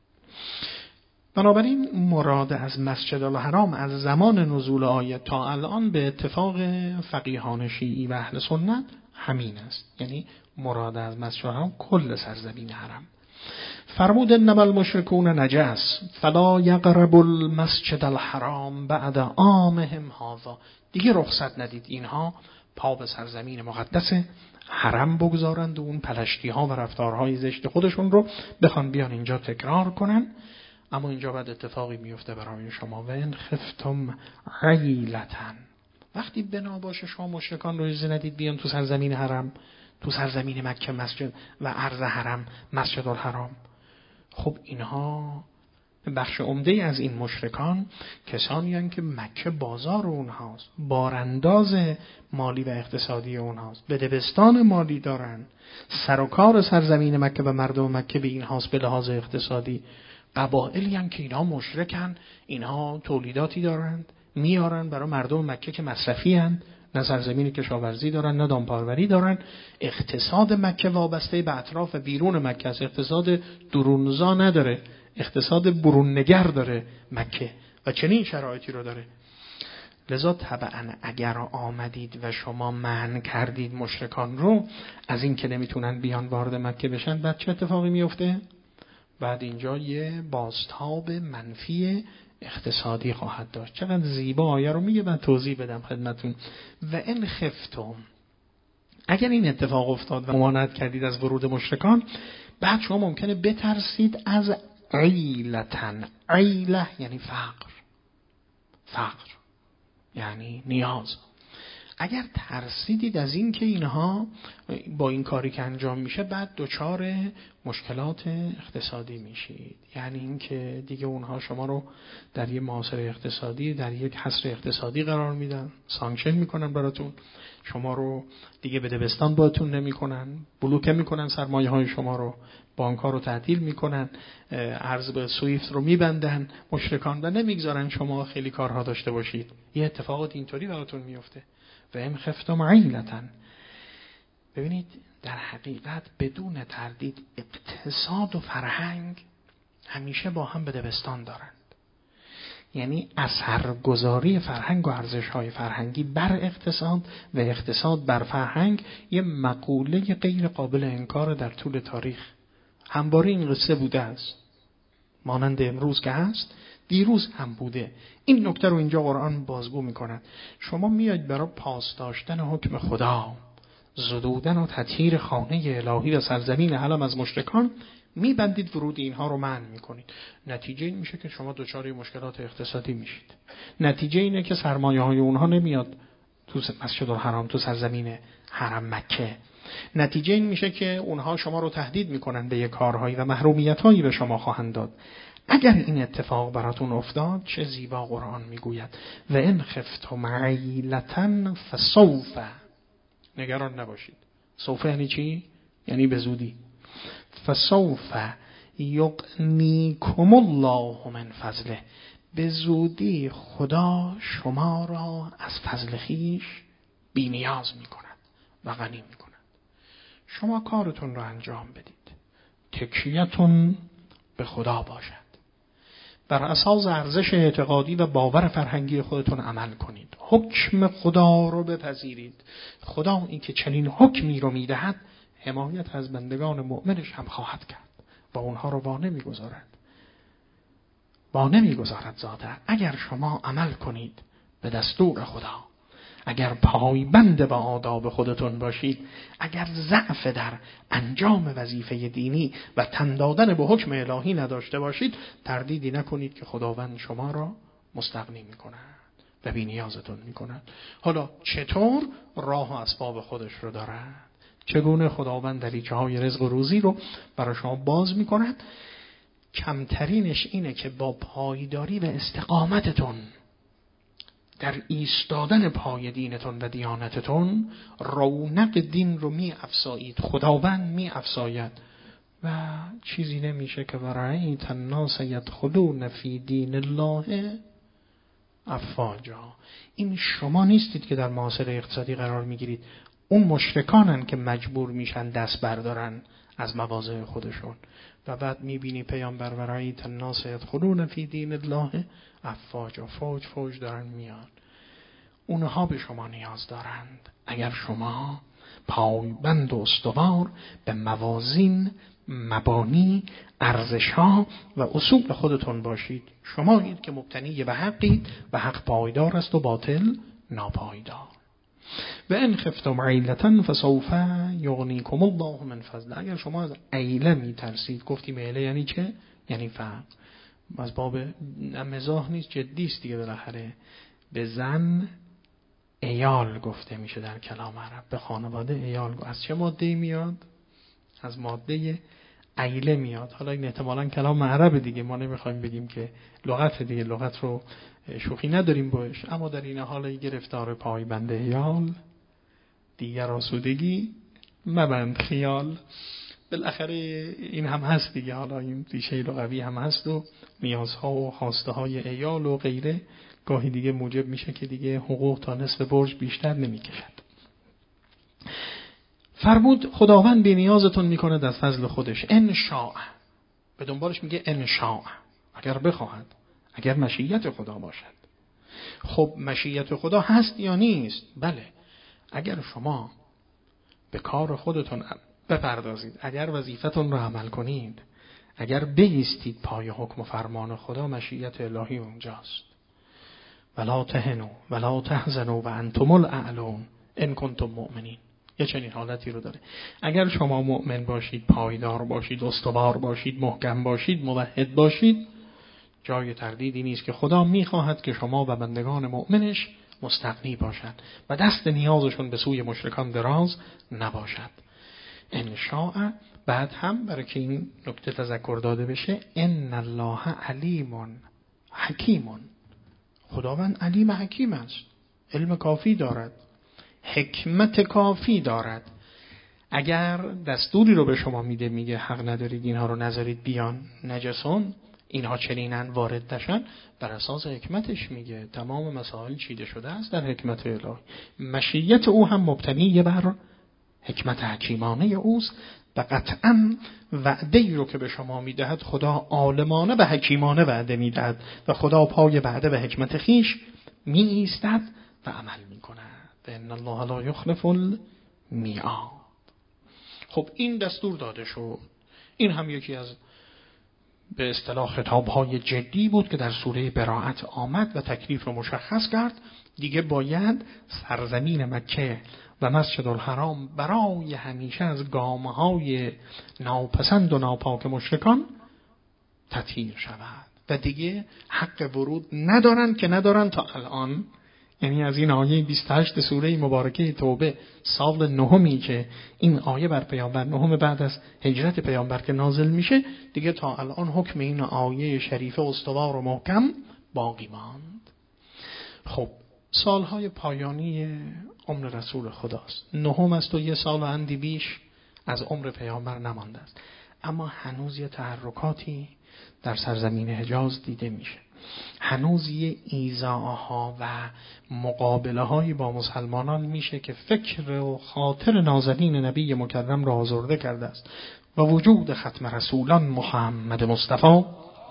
بنابراین مراد از مسجد الحرام از زمان نزول آیه تا الان به اتفاق فقیهان شیعی و اهل سنت همین است. یعنی مراد از مسجد الحرام کل سرزمین حرم. فرمود انما المشرکون نجس فلا یقربوا المسجد الحرام بعد عامهم هذا. دیگه رخصت ندید اینها پا به سرزمین مقدس حرم بگذارند و اون پلشتی ها و رفتارهای زشت خودشون رو بخوان بیان اینجا تکرار کنن. اما اینجا بعد اتفاقی میفته برای شما. و ان خفتم عیلتن، وقتی بنا باشه شما مشرکان رو اجازه ندید بیان تو سرزمین حرم، تو سرزمین مکه مسجد و عرض حرم مسجد الحرام. خب اینها بخش عمده از این مشرکان کسانی هستند که مکه بازار اونهاست، بارانداز مالی و اقتصادی اونهاست، بدبستان مالی دارن، سر و کار سرزمین مکه و مردم مکه به اینهاست به لحاظ اقتصادی. قبایلی هستند که اینها مشرکن، اینها تولیداتی دارند میارن برای مردم مکه که مصرفی هستند، نه سرزمین کشاورزی دارن نه دامپاروری دارن. اقتصاد مکه وابسته به اطراف و بیرون مکه است، اقتصاد درونزا نداره، اقتصاد برون نگر داره مکه و چنین شرایطی رو داره. لذا طبعا اگر آمدید و شما منع کردید مشرکان رو از این که نمیتونن بیان وارد مکه بشن، بعد چه اتفاقی میفته؟ بعد اینجا یه بازتاب منفی اقتصادی خواهد داشت. چقدر زیبا آیه رو میگه، من توضیح بدم خدمتون. و ان خفتم، اگر این اتفاق افتاد و ممانعت کردید از ورود مشرکان، بعد شما ممکنه بترسید از عیلتن. عیله یعنی فقر یعنی نیاز. اگر ترسیدید از این که اینها با این کاری که انجام میشه بعد دچار مشکلات اقتصادی میشید، یعنی این که دیگه اونها شما رو در یک محاصره اقتصادی، در یک حصر اقتصادی قرار میدن، سانکشن میکنن براتون، شما رو دیگه به دبستان باهاتون نمیکنن، بلوکه میکنن سرمایه های شما رو، بانک ها رو تعطیل میکنن، ارز به سویفت رو میبندن مشرکان و نمیگذارن شما خیلی کارها داشته باشید. یه اتفاقات اینطوری براتون میفته. و ان خفتم عیلتن. ببینید در حقیقت بدون تردید اقتصاد و فرهنگ همیشه با هم به دبستان دارند. یعنی اثرگذاری فرهنگ و ارزش‌های فرهنگی بر اقتصاد و اقتصاد بر فرهنگ یه مقوله غیر قابل انکار در طول تاریخ. همواره این قصه بوده است، مانند امروز که هست دیروز هم بوده. این نکته رو اینجا قرآن بازگو می‌کند. شما میاید برای پاس داشتن حکم خدا، زدودن و تطهیر خانه الهی و سرزمین حرم از مشرکان میبندید، ورود اینها رو منع میکنید. نتیجه این میشه که شما دچار مشکلات اقتصادی میشید. نتیجه اینه که سرمایه های اونها نمیاد تو مسجد الحرام، تو سرزمین حرم مکه. نتیجه این میشه که اونها شما رو تهدید میکنن به یک کارهایی و محرومیت‌هایی به شما خواهند داد. اگر این اتفاق براتون افتاد چه زیبا قرآن میگوید و ان خفتم عیلة فسوف. نگران نباشید. سوف یعنی چی؟ یعنی به زودی. فسوف یغنیکم الله من فضله. به زودی خدا شما را از فضل خویش بی نیاز میکند و غنی میکند. شما کارتون را انجام بدید، تکیه‌تون به خدا باشد، بر اساس ارزش اعتقادی و باور فرهنگی خودتون عمل کنید، حکم خدا رو بپذیرید. خدا این که چنین حکمی رو میدهد حمایت از بندگان مؤمنش هم خواهد کرد و اونها رو با نمیگذارد ذاته. اگر شما عمل کنید به دستور خدا، اگر پایبند به آداب خودتون باشید، اگر ضعف در انجام وظیفه دینی و تن دادن به حکم الهی نداشته باشید، تردیدی نکنید که خداوند شما را مستغنی میکند و بی نیازتون میکند. حالا چطور؟ راه و اسباب خودش رو دارد. چگونه خداوند دریچه های رزق و روزی رو برای شما باز میکند؟ کمترینش اینه که با پایداری و استقامتتون در ایستادن پای دینتون و دیانتتون رونق دین رو می افزایید، خداوند می افزاید و چیزی نمیشه که ورأیت الناس یدخلون فی دین الله افواجا. این شما نیستید که در معاصره اقتصادی قرار میگیرید، اون مشرکانن که مجبور میشن دست بردارن از مواضع خودشون. و بعد میبینی پیامبر برای الناس یدخلون فی دین الله افواجا، فوج دارن میان. اونها به شما نیاز دارند اگر شما پایبند و استوار به موازین، مبانی، ارزش‌ها و اصول خودتون باشید. شمایید که مبتنی به حقید و حق پایدار است و باطل ناپایدار. و ان خفتم عیلة فسوف یغنیکم الله من فضله. اگر شما از عیله میترسید، گفتیم عیله یعنی چه؟ یعنی فقر. از باب مزاح نیست، جدی است دیگه. بالاخره به زن عیال گفته میشه در کلام عرب، به خانواده عیال. از چه ماده میاد؟ از ماده عیله میاد. حالا این احتمالاً کلام عرب دیگه، ما نمیخوایم بگیم که لغت دیگه، لغت رو شوخی نداریم باش، اما در این حال گرفتار پایبند عیال دیگر آسودگی مبند خیال. بالاخره این هم هست دیگه، حالا این ریشه لغوی هم هست و نیازها و خواسته های عیال و غیره گاهی دیگه موجب میشه که دیگه حقوق تا نصف برج بیشتر نمیکشد. فرمود خداوند بی نیازتون میکنه در فضل خودش. ان شاء، به دنبالش میگه ان شاء، اگر بخواهد، اگر مشیت خدا باشد. خب مشیت خدا هست یا نیست؟ بله. اگر شما به کار خودتون بپردازید، اگر وظیفتون رو عمل کنید، اگر بایستید پای حکم و فرمان خدا، مشیت الهی اونجاست. ولا تهنوا ولا تحزنوا وانتم الاعلون ان کنتم مؤمنین. یه چنین حالتی رو داره. اگر شما مؤمن باشید، پایدار باشید، استوار باشید، محکم باشید، موحد باشید، جای تردیدی نیست که خدا میخواهد که شما و بندگان مؤمنش مستغنی باشند و دست نیازشون به سوی مشرکان دراز نباشد. ان شاء. بعد هم برای که این نکته تذکر داده بشه، ان الله علیم حکیم. خداوند علیم حکیم است، علم کافی دارد، حکمت کافی دارد. اگر دستوری رو به شما میده، میگه حق ندارید اینها رو نذارید بیان، نجسون، اینها چنینن، وارد نشن، بر اساس حکمتش میگه. تمام مسائل چیده شده است در حکمت الهی. مشیت او هم مبتنی بر حکمت حکیمانه اوست و قطعا وعده‌ای رو که به شما میدهد خدا عالمانه و حکیمانه وعده میدهد و خدا پای وعده و حکمت خیش می ایستد و عمل میکند. ان الله لا یخلف المیعاد. خب این دستور داده شد. این هم یکی از به اصطلاح خطاب‌های جدی بود که در سوره براءت آمد و تکلیف رو مشخص کرد. دیگه باید سرزمین مکه و مسجد الحرام برای همیشه از گامه‌های ناپسند و ناپاک مشرکان تطهیر شود و دیگه حق ورود ندارن که ندارن تا الان. یعنی از این آیه 28 سوره مبارکه توبه، سال نهمی که این آیه بر پیامبر، نهم بعد از هجرت پیامبر که نازل میشه، دیگه تا الان حکم این آیه شریفه استوار و محکم باقی ماند. خب سالهای پایانی عمر رسول خداست، نهم است و یه سال و اندی بیش از عمر پیامبر نمانده است، اما هنوز یه تحرکاتی در سرزمین حجاز دیده میشه. هنوز یه ایذاها و مقابله های با مسلمانان میشه که فکر و خاطر نازنین نبی مکرم را آزرده کرده است و وجود ختم رسولان محمد مصطفی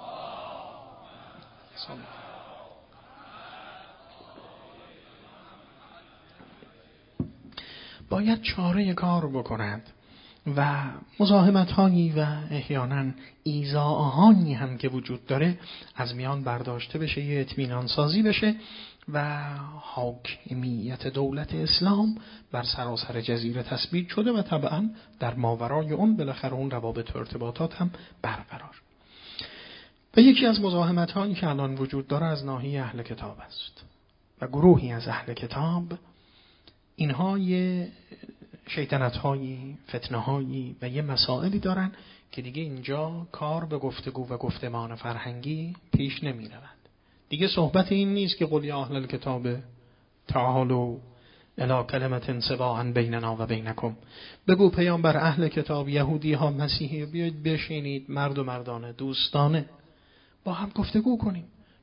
باید چاره کار بکند و مزاحمت هایی و احیانا ایذاءهایی هم که وجود داره از میان برداشته بشه، یه اطمینان سازی بشه و حاکمیت دولت اسلام بر سراسر جزیره تثبیت شده و طبعا در ماورای اون بالاخره اون روابط و ارتباطات هم برقرار. و یکی از مزاحمت هایی که الان وجود داره از ناحیه اهل کتاب است و گروهی از اهل کتاب اینها یه شیطنت هایی، فتنه هایی و یه مسائلی دارن که دیگه اینجا کار به گفتگو و گفتمان فرهنگی پیش نمی رود. دیگه صحبت این نیست که قل یا اهل الکتاب تعالوا الی کلمة سواء بیننا و بینکم. بگو پیامبر اهل کتاب، یهودی ها، مسیحی، بیاید بشینید مرد و مردانه دوستانه با هم گفتگو کنیم.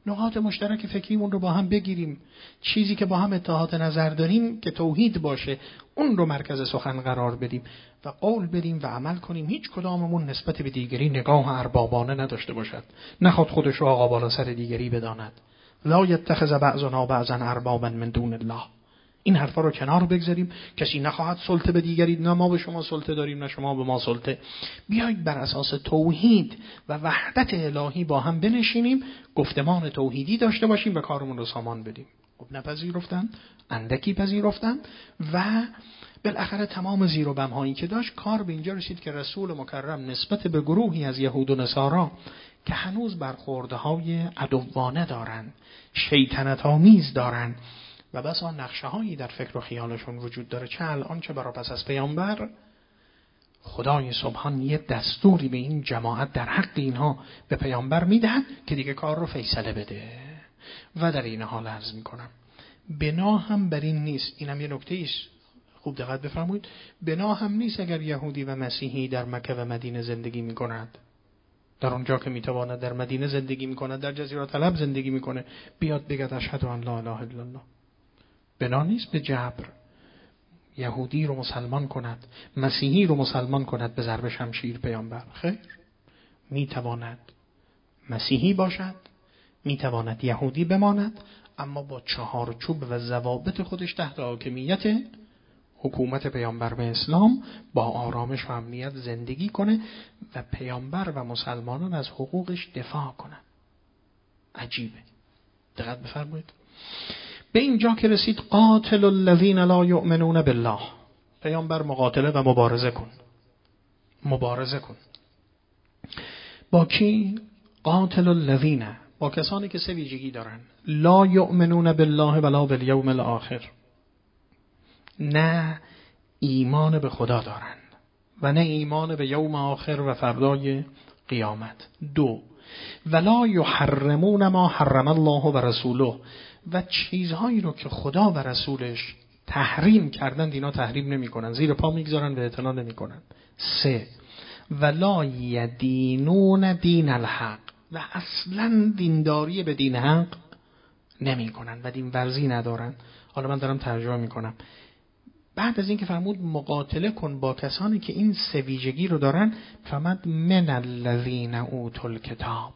نقاط مشترک فکریمون رو با هم بگیریم، چیزی که با هم اتحاد نظر داریم که توحید باشه اون رو مرکز سخن قرار بدیم و قول بدیم و عمل کنیم. هیچ کداممون نسبت به دیگری نگاه اربابانه نداشته باشد، نخواد خودش رو آقا بالا سر دیگری بداند. لا یتخذ بعضنا بعضا اربابا من دون الله. این حرفا رو کنار بگذاریم. کسی نخواهد سلطه به دیگری، نه ما به شما سلطه داریم نه شما به ما سلطه. بیایید بر اساس توحید و وحدت الهی با هم بنشینیم، گفتمان توحیدی داشته باشیم و کارمون رو سامان بدیم. خب نپذیرفتن، اندکی پذیرفتن و بالاخره تمام زیر و بم هایی که داشت کار به اینجا رسید که رسول مکرم نسبت به گروهی از یهود و نصارا که هنوز برخوردهای عدوانه دارند، شیطنت آمیز دارند و بسا نقشه هایی در فکر و خیالشون وجود داره، چه الان چه برا پس از پیامبر، خدای سبحان یه دستوری به این جماعت در حق اینها به پیامبر میدهد که دیگه کار رو فیصله بده. و در این حال عرض میکنم بنا هم بر این نیست، اینم یه نکته ایست خوب دقت بفرمایید، بنا هم نیست اگر یهودی و مسیحی در مکه و مدینه زندگی میکند، در اونجا که میتواند در مدینه زندگی میکند، در جزیره العرب زندگی میکنه، بیاد بگه اشهد ان لا اله الا الله. بنا نیست به جبر یهودی رو مسلمان کند، مسیحی رو مسلمان کند به ضرب شمشیر پیامبر. خیر، میتواند مسیحی باشد، میتواند یهودی بماند، اما با چهارچوب و ضوابط خودش تحت حاکمیت حکومت پیامبر به اسلام با آرامش و امنیت زندگی کنه و پیامبر و مسلمانان از حقوقش دفاع کنن. عجیبه. دقت بفرمایید. به اینجا که رسید قاتل الذین لا یؤمنون بالله، پیامبر مقاتله و مبارزه کن. با کی؟ قاتل الذین، با کسانی که سه ویژگی دارن: لا یؤمنون بالله ولا بالیوم الاخر، نه ایمان به خدا دارن و نه ایمان به یوم آخر و فردای قیامت. دو، ولا یحرمون ما حرم الله و رسوله، و چیزهایی رو که خدا و رسولش تحریم کردند اینا تحریم نمی کنن، زیر پا میگذارن و اعتنا نمی کنن. سه، ولا یدینون دین الحق، و اصلا دینداری به دین حق نمی کنن و دین ورزی ندارن. حالا من دارم ترجمه می کنم. بعد از این که فرمود مقاتله کن با کسانی که این سه ویژگی رو دارن، فرمود من الذین اوتوا الکتاب.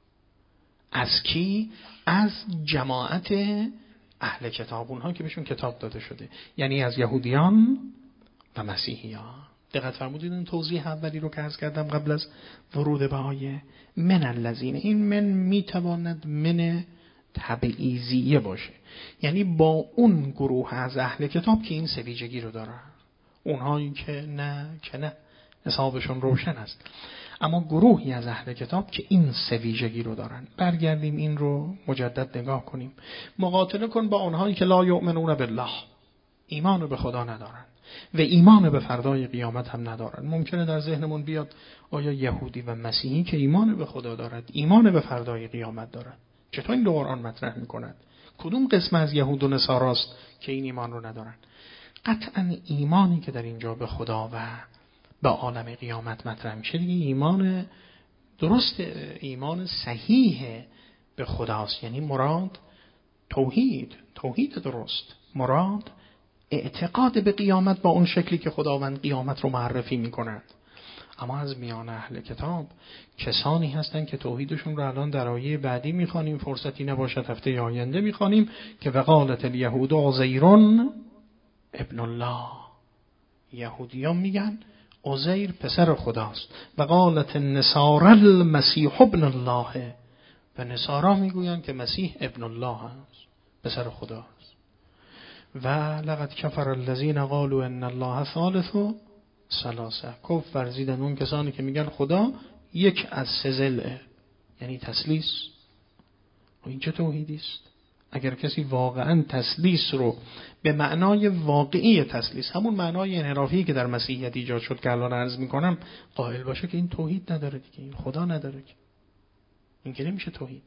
از کی؟ از جماعت اهل کتاب، اونها که بهشون کتاب داده شده، یعنی از یهودیان و مسیحیان. دقت فرمودید این توضیح اولی رو که عرض کردم قبل از ورود به آیه من الذین، این من میتواند من تبعیضیه باشه، یعنی با اون گروه از اهل کتاب که این سه ویژگی رو دارن، اونهایی که نه حسابشون روشن است، اما گروهی از اهل کتاب که این سه ویژگی رو دارن. برگردیم این رو مجدد نگاه کنیم. مقاتله کن با اونهایی که لا یؤمنون بالله، ایمان به خدا ندارن و ایمان به فردای قیامت هم ندارن. ممکنه در ذهنمون بیاد آیا یهودی و مسیحی که ایمان به خدا دارد، ایمان به فردای قیامت دارد، چطور این دو قرآن مطرح می‌کند؟ کدوم قسم از یهود و نصاراست که این ایمان رو ندارن؟ قطعاً ایمانی که در اینجا به خدا و به عالم قیامت مطرح میشه دیگه ایمان درست، ایمان صحیح به خداست. یعنی مراد توحید درست، مراد اعتقاد به قیامت با اون شکلی که خداوند قیامت رو معرفی میکند. اما از میان اهل کتاب کسانی هستند که توحیدشون رو الان در آیه بعدی میخوانیم، فرصتی نباشد هفته آینده میخوانیم، که وقالت الیهود عزیر ابن الله، یهودیان میگن عزیر پسر خداست، وقالت النصارى المسیح ابن الله، و نصارا میگویند که مسیح ابن الله است، پسر خداست. و لقد کفر الذین قالوا ان الله ثالث ثلاثه، کفر ورزیدن اون کسانی که میگن خدا یک از سه ضلعه، یعنی تثلیث. و این چه توحیدی است؟ اگر کسی واقعا تثلیث رو به معنای واقعی تثلیث، همون معنای انحرافی که در مسیحیت ایجاد شد که الان عرض میکنم، قائل باشه که این توحید نداره دیگه، این خدا نداره، که این که نمیشه توحید.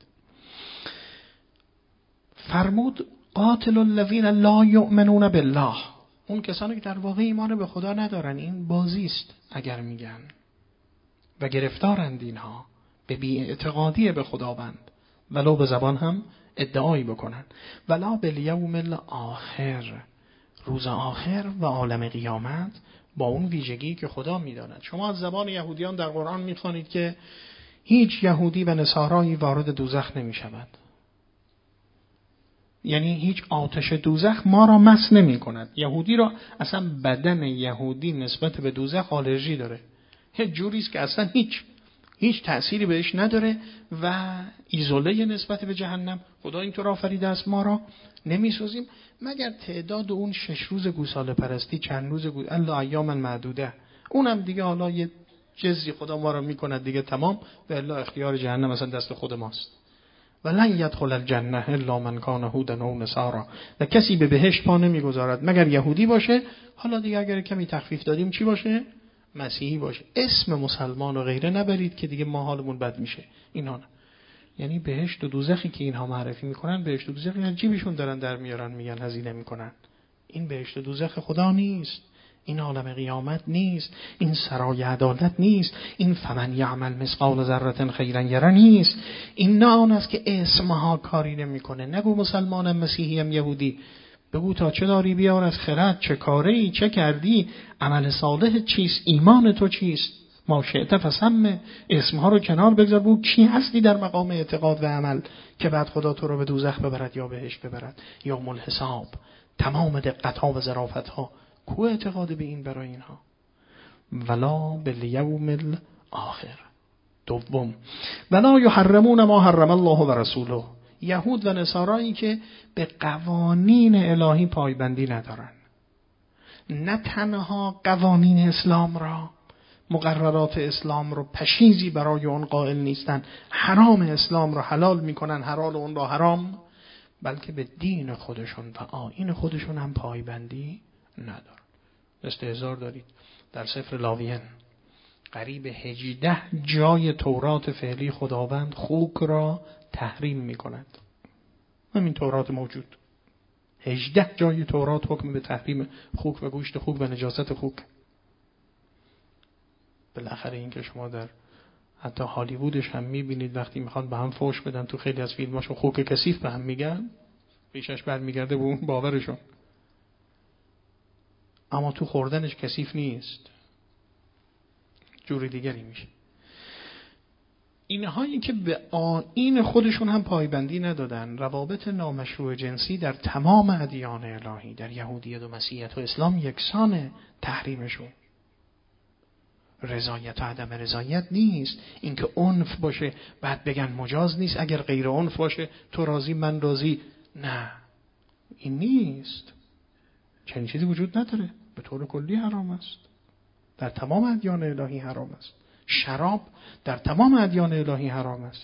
فرمود قاتل الذین لا یؤمنون بالله، اون کسانی که در واقع ایمان به خدا ندارن. این بازی است اگر میگن و گرفتارند اینها به بی‌اعتقادی به خداوند ولو به زبان هم ادعایی بکنن. ولا بالیوم الاخر، روز آخر و عالم قیامت با اون ویژگی که خدا میداند. شما از زبان یهودیان در قرآن میخوانید که هیچ یهودی و نصارایی وارد دوزخ نمیشود، یعنی هیچ آتش دوزخ ما را مس نمی کند. یهودی را اصلا بدن یهودی نسبت به دوزخ آلرژی داره، یه جوری است که اصلا هیچ تأثیری بهش نداره و ایزوله نسبت به جهنم. خدا اینطور آفریده است ما را نمیسوزیم مگر تعداد اون 6 روز گوساله پرستی، چند روز الا ایاما معدوده، اونم دیگه حالا یه جزی خدا ما را میکند دیگه تمام، و الا اختیار جهنم اصلا دست خود ماست. ولن یدخل الجنه الا من کان هودا او نصارا، و کسی به بهشت پا نمیگذارد مگر یهودی باشه. حالا دیگه اگر کمی تخفیف دادیم چی باشه؟ مسیحی باشه. اسم مسلمان و غیره نبرید که دیگه ما حالمون بد میشه. اینا نه. یعنی بهشت و دوزخی که اینها معرفی میکنن، بهشت و دوزخی از جیبشون دارن در میارن، میگن هزینه میکنن. این بهشت و دوزخ خدا نیست، این عالم قیامت نیست، این سرای عدالت نیست، این فمن یعمل مثقال ذره خیرا یره نیست. این نه آن است که اسمها کاری نمیکنه. نگو مسلمانم، مسیحیم، یهودی، بگو تا چه داری بیار از خرد، چه کاری، چه کردی، عمل صالح چیست، ایمان تو چیست. ما شئت فسمه، اسمها رو کنار بگذار، بگو کی هستی در مقام اعتقاد و عمل که بعد خدا تو رو به دوزخ ببرد یا بهشت ببرد یا الحساب. تمام دقت‌ها و ظرافت‌ها، کو اعتقاد به این برای اینها؟ ولا بالیوم الاخر. دوم، ولا یحرمون ما حرم الله و رسوله. یهود و نصارایی که به قوانین الهی پایبندی ندارن، نه تنها قوانین اسلام را، مقررات اسلام رو پشیزی برای اون قائل نیستن، حرام اسلام رو حلال میکنن، حلال اون رو حرام، بلکه به دین خودشون و آیین خودشون هم پایبندی ندارن. استهزار دارید در سفر لاویین قریب 18 جای تورات فعلی خداوند خوک را تحریم میکند. همین تورات موجود 18 جای تورات حکم به تحریم خوک و گوشت خوک و نجاست خوک. بالاخره این که شما در حتی هالیوودش هم میبینید وقتی میخوان به هم فوش بدن تو خیلی از فیلماشون خوک کثیف به هم میگن، ریشش برمیگرده به اون باورشون، اما تو خوردنش کثیف نیست، جوری دیگری میشه. اینهایی که به آیین خودشون هم پایبندی ندادن، روابط نامشروع جنسی در تمام ادیان الهی، در یهودیت و مسیحیت و اسلام یکسان تحریمشون. رضایت و عدم رضایت نیست اینکه عنف باشه بعد بگن مجاز نیست، اگر غیر عنف باشه تو راضی من راضی، نه این نیست. چنین چیزی وجود نداره. به طور کلی حرام است، در تمام ادیان الهی حرام است. شراب در تمام ادیان الهی حرام است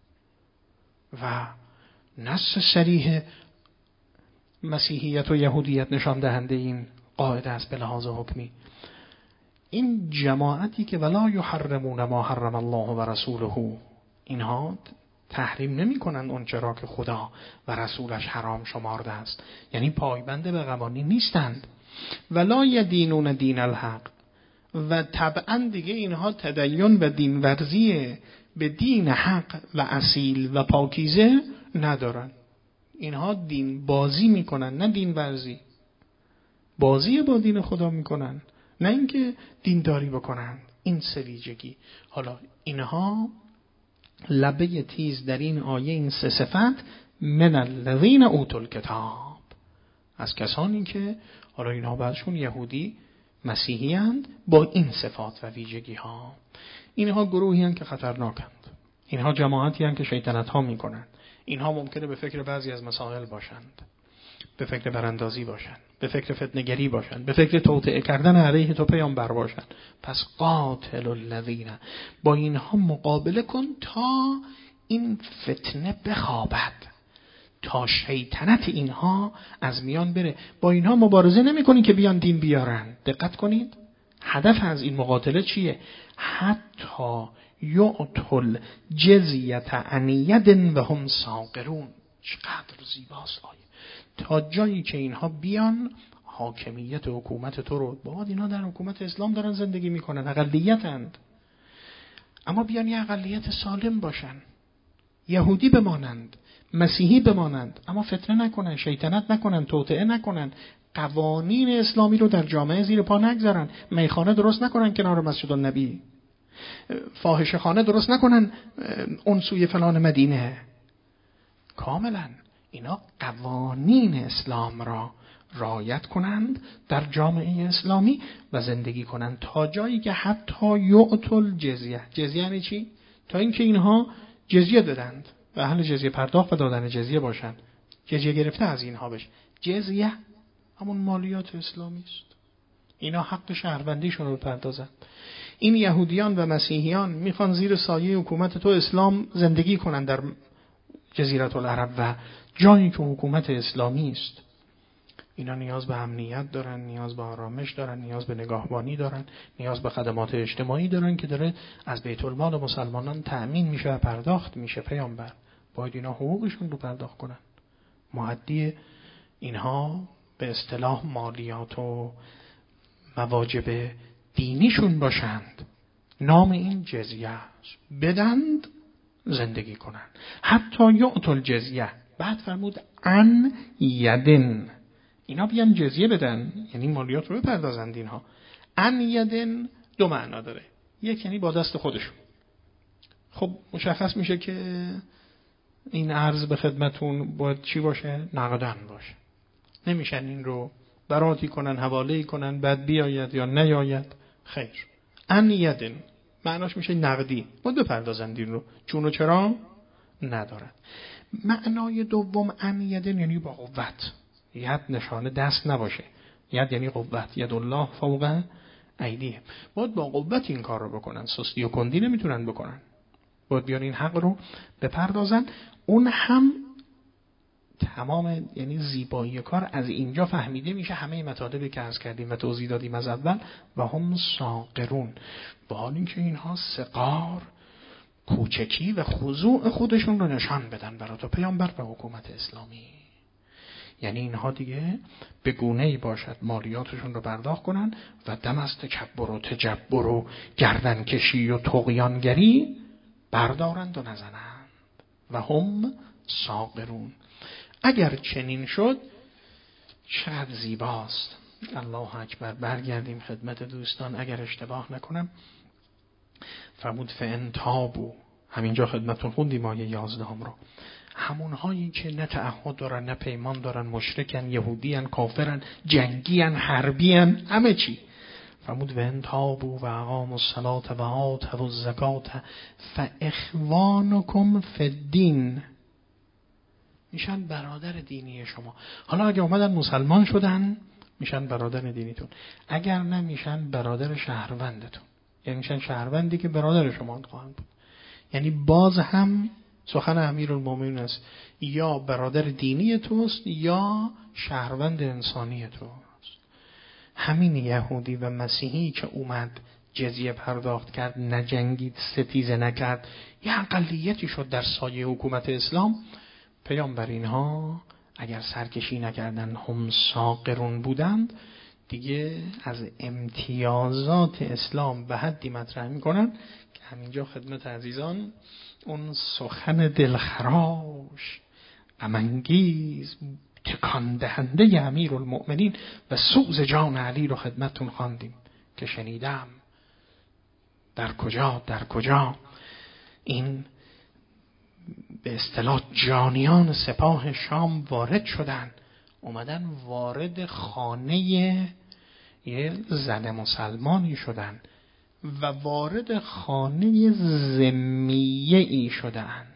و نص صریح مسیحیت و یهودیت نشان دهنده این قاعده است به لحاظ حکمی. این جماعتی که ولا یحرمون ما حرم الله و رسوله، اینها تحریم نمی کنند اون چرا که خدا و رسولش حرام شمارده است، یعنی پایبند به قوانین نیستند. ولا یدینون دین الحق، و طبعا دیگه اینها تدین و دین ورزی به دین حق و اصیل و پاکیزه ندارن. اینها دین بازی میکنن، نه دین ورزی. بازی با دین خدا میکنن، نه اینکه دینداری بکنن. این سه ویژگی. حالا اینها لبه تیز در این آیه، این سه صفت، من الذین اوتوا الکتاب، از کسانی که حالا اینها بعضشون یهودی مسیحی هستند با این صفات و ویژگی ها. اینها گروهی هستند که خطرناکند، اینها جماعتی هستند که شیطنت ها می کنند، اینها ممکنه به فکر بعضی از مسائل باشند، به فکر براندازی باشند، به فکر فتنه‌گری باشند، به فکر توطئه کردن علیه تو پیامبر باشند. پس قاتل الذین، با اینها مقابله کن تا این فتنه بخوابد، تا شیطنت اینها از میان بره. با اینها مبارزه نمی کنی که بیان دین بیارن. دقت کنید هدف از این مقاتله چیه؟ حتی یعطل جزیت عن ید و هم صاغرون. چقدر زیباست آیه. تا جایی که اینها بیان حاکمیت و حکومت تو رو، بعد اینا در حکومت اسلام دارن زندگی میکنن، اقلیتند، اما بیان یه اقلیت سالم باشن، یهودی بمانند، مسیحی بمانند، اما فتنه نکنن، شیطنت نکنن، توطئه نکنن، قوانین اسلامی رو در جامعه زیر پا نگذارن، میخانه درست نکنن کنار مسجد النبی، فاحشه خانه درست نکنن اون سوی فلان مدینه. کاملا اینا قوانین اسلام را رعایت کنند در جامعه اسلامی و زندگی کنند تا جایی که حتی یعطل جزیه. جزیه یعنی چی؟ تا اینکه اینها جزیه دادند و اهل جزیه پرداخت و دادن جزیه باشند، جزیه گرفته از اینها بشه. جزیه همون مالیات اسلامی است. اینا حق شهروندیشون رو پردازند. این یهودیان و مسیحیان میخوان زیر سایه حکومت تو اسلام زندگی کنن در جزیره العرب و جایی که حکومت اسلامی است. اینا نیاز به امنیت دارن، نیاز به آرامش دارن، نیاز به نگاهبانی دارن، نیاز به خدمات اجتماعی دارن که داره از بیت المال مسلمانان تأمین میشه و پرداخت میشه. پیامبر باید اینا حقوقشون رو پرداخت کنن. مؤدی اینها به اصطلاح مالیات و مواجب دینیشون باشند. نام این جزیه است. بدند زندگی کنند. حتی یعطل جزیه. بعد فرمود ان یدن، اینا بیان جزیه بدن، یعنی مالیات رو بپردازند اینها. ان یدن دو معنا داره. یک یعنی با دست خودشون. خب مشخص میشه که این عرض به خدمتون باید چی باشه؟ نقدن باشه. نمیشن این رو براتی کنن، حواله کنن، بعد بیاید یا نیاید. خیر. ان یدن معناش میشه نقدی، باید بپردازند این رو. چون و چرا ندارد. معنای دوم ان یدن یعنی با قوت. ید نشانه دست نباشه. ید یعنی قوت. ید الله فوق ایدیهم. باید با قوت این کار رو بکنن. سستی و کندی نمیتونن بکنن. باید بیان این حق رو بپردازن. اون هم تمام یعنی زیبایی کار از اینجا فهمیده میشه. همه مطالبی که عرض کردیم و توضیح دادیم از اول و هم ساغرون، با حال اینکه اینها صغار، کوچکی و خضوع خودشون رو نشان بدن برای تو پیامبر و حکومت اسلامی. یعنی اینها دیگه به گونه‌ای باشد مالیاتشون رو پرداخت کنن و دم از تکبر و تجبر و گردن کشی و طغیانگری بردارند و نزنند. و هم ساغرون. اگر چنین شد چقدر زیباست. الله اکبر. برگردیم خدمت دوستان. اگر اشتباه نکنم فرمود فان تابوا، همینجا خدمتتون خوندیم آیه 11 رو. همونهایی که نه تعهد دارن نه پیمان دارن، مشرکن، یهودیان، کافرن، جنگیان، حربیان، همه چی. فرمود وان تابوا و اقاموا الصلاة و آتوا الزکاة فاخوانکم فی الدین، میشن برادر دینی شما. حالا اگه اومدن مسلمان شدن میشن برادر دینیتون، اگر نه میشن برادر شهروندتون. یعنی میشن شهروندی که برادر شما خواهند بود. یعنی باز هم سخن امیرالمومنین است، یا برادر دینی توست یا شهروند انسانی توست. همین یهودی و مسیحی که اومد جزیه پرداخت کرد، نجنگید، ستیزه نکرد، یه اقلیتی شد در سایه حکومت اسلام. پیامبر اینها اگر سرکشی نکردن هم ساغرون بودند، دیگه از امتیازات اسلام به حدی مطرح میکنن که همینجا خدمت عزیزان اون سخن دلخراش، غم‌انگیز، تکان دهنده امیرالمؤمنین و سوز جان علی رو خدمتتون خواندیم که شنیدم در کجا این به اصطلاح جانیان سپاه شام وارد شدن، اومدن وارد خانه یه زن مسلمانی شدن و وارد خانه ذمیه‌ای شدند،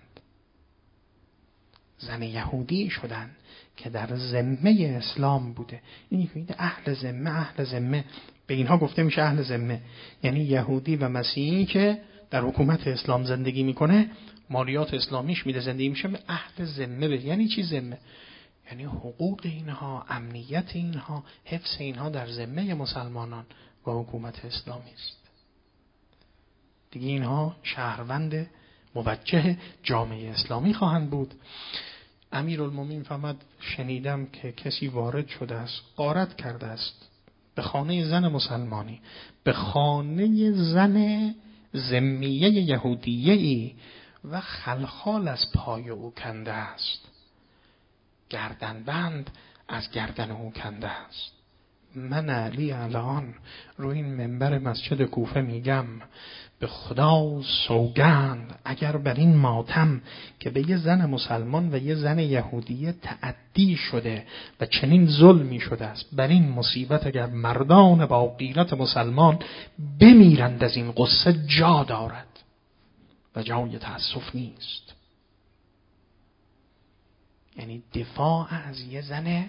زن یهودی شدن که در ذمه اسلام بوده. این اهل ذمه به اینها گفته میشه اهل ذمه، یعنی یهودی و مسیحی که در حکومت اسلام زندگی میکنه، مالیات اسلامیش میده، زندگی میشه، به اهل ذمه. یعنی چی ذمه؟ یعنی حقوق اینها، امنیت اینها، حفظ اینها در ذمه مسلمانان و حکومت اسلامی است. دیگه اینها شهروند موجه جامعه اسلامی خواهند بود. امیرالمومنین فرمود شنیدم که کسی وارد شده است، غارت کرده است به خانه زن مسلمانی، به خانه زن ذمیه یهودیه‌ای و خلخال از پای او کنده است، گردنبند از گردن او کنده است. من علی الان روی این منبر مسجد کوفه میگم به خدا سوگند اگر بر این ماتم که به یه زن مسلمان و یه زن یهودیه تعدی شده و چنین ظلمی شده است، بر این مصیبت اگر مردان با غیرت مسلمان بمیرند از این قصه جا دارد و جای تأسف نیست. یعنی دفاع از یه زن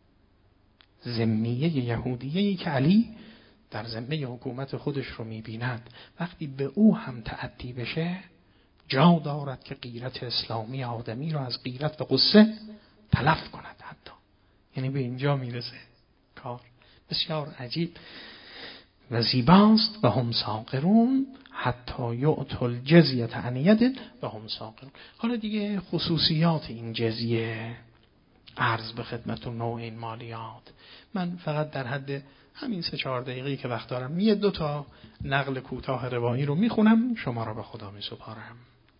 ذمیه یهودیه‌ای که علی در ذمه حکومت خودش رو می‌بیند، وقتی به او هم تعدی بشه جا دارد که غیرت اسلامی آدمی رو از غیرت و قصه تلف کند. حتی یعنی به اینجا میرسه کار. بسیار عجیب و زیباست. و هم ساغرون حتی یعطوا الجزیة عن ید و هم ساغرون. حالا دیگه خصوصیات این جزیه عرض به خدمتون، نوع این مالیات. من فقط در حد همین 3-4 دقیقه‌ای که وقت دارم 1-2 تا نقل کوتاه روایی رو میخونم، شما رو به خدا میسپارم.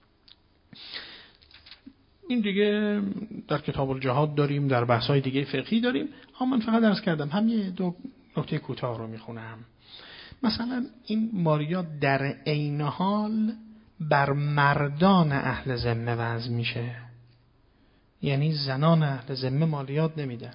این دیگه در کتاب الجهاد داریم، در بحث‌های دیگه فقهی داریم. من فقط عرض کردم هم 1-2 نکته کوتاه رو میخونم. مثلا این مالیات در عین حال بر مردان اهل ذمه وضع میشه، یعنی زنان اهل ذمه مالیات نمیدن.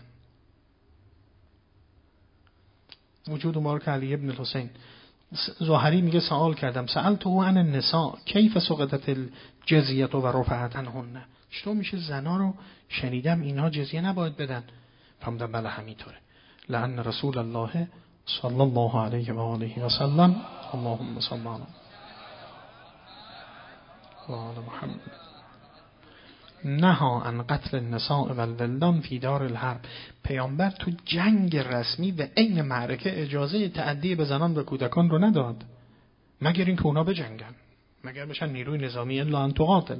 وجود مبارک علی ابن الحسین، زهری میگه سوال کردم سألته عن النساء کیف سقطت الجزیه و رفعت عنهن، چطور میشه زنا رو شنیدم اینا جزیه نباید بدن؟ فهمیدم بله همینطوره. لأن رسول الله صلی الله علیه و آله و سلم اللهم صل علی و آل محمد نها عن قتل النساء والولدان فی دار الحرب. پیامبر تو جنگ رسمی و عین معرکه اجازه تعدی به زنان و کودکان رو نداد، مگر اینکه اونا بجنگن، مگر بشن نیروی نظامی الا ان تقاتل.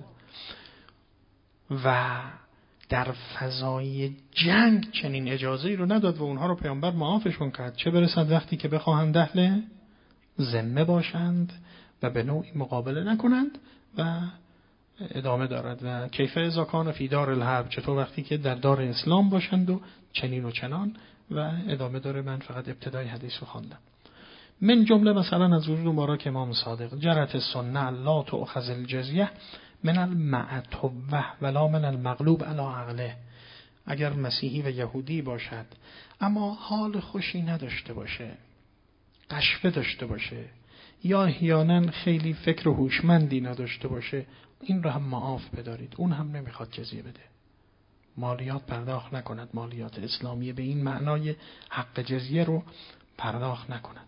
و در فضای جنگ چنین اجازه‌ای رو نداد و اونها رو پیامبر معافشون کرد، چه برسد وقتی که بخواهند اهل ذمه باشند و به نوعی مقابله نکنند. و ادامه دارد و کیف اذا کان فی دار الحرب، چطور وقتی که در دار اسلام باشند و چنین و چنان. و ادامه داره. من فقط ابتدای حدیث رو خواندم. من جمله مثلا از وجود مبارک امام صادق جرت السنه لا تؤخذ الجزیه من المعتوه ولا من المغلوب علی عقله. اگر مسیحی و یهودی باشد اما حال خوشی نداشته باشه، قشفه داشته باشه، یا احیانا خیلی فکر و هوشمندی نداشته باشه، این رو هم معاف بدارید. اون هم نمیخواد جزیه بده، مالیات پرداخت نکند، مالیات اسلامی به این معنای حق جزیه رو پرداخت نکند.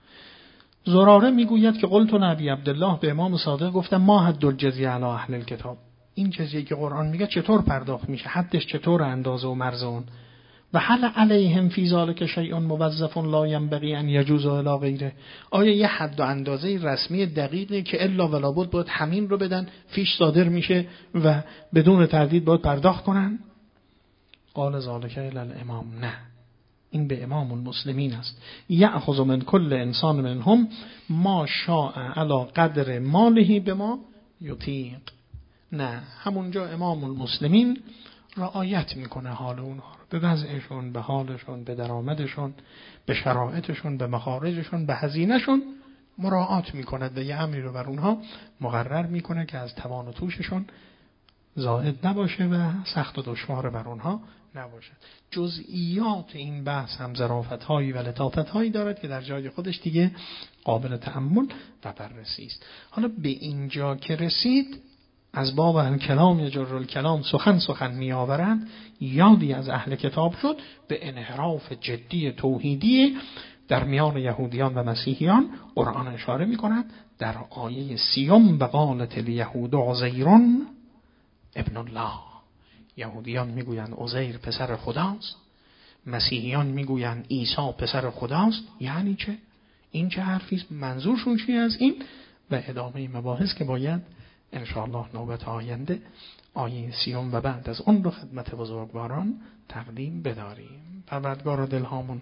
زراره میگوید که قلت نبی عبدالله به امام صادق گفتم ما حد الجزیه علی اهل الکتاب، این جزیه که قرآن میگه چطور پرداخت میشه، حدش چطور، اندازه و مرز اون. و هل علیهم فی ذلک شیء موظف لا ينبغي ان يجوز الی غیره، آیا یه حد و اندازه رسمی دقیقی که الا ولا بد باید همین رو بدن، فیش صادر میشه و بدون تردید باید پرداخت کنن؟ قال ذلک الی الامام، نه، این به امام المسلمین است. یأخذ من کل انسان منهم ما شاء علی قدر ماله بما یطیق. نه، همونجا امام المسلمین رعایت میکنه حال اونها رو، به وضعشون، به حالشون، به درآمدشون، به شرایطشون، به مخارجشون، به هزینهشون مراعات میکند و یه امری رو بر اونها مقرر میکنه که از توان و توششون زائد نباشه و سخت و دشوار بر اونها نباشه. جزئیات این بحث هم ظرافت‌هایی و لطافت‌هایی دارد که در جای خودش دیگه قابل تأمل و بررسی است. حالا به اینجا که رسید، از باب اهل کلام یجر الکلام سخن میآورند، یادی از اهل کتاب شد به انحراف جدی توحیدی در میان یهودیان و مسیحیان. قرآن اشاره می‌کند در آیه 30 و قالت الیهود عزیر ابن الله. یهودیان میگویند عزیر پسر خداست، مسیحیان میگویند عیسی پسر خداست. یعنی چه؟ این چه حرفی؟ منظورشون چیه از این؟ و ادامه مباحث که باید انشاءالله نوبت آینده آیه 30 و بعد از اون رو خدمت بزرگواران تقدیم بداریم. پروردگار دلهامون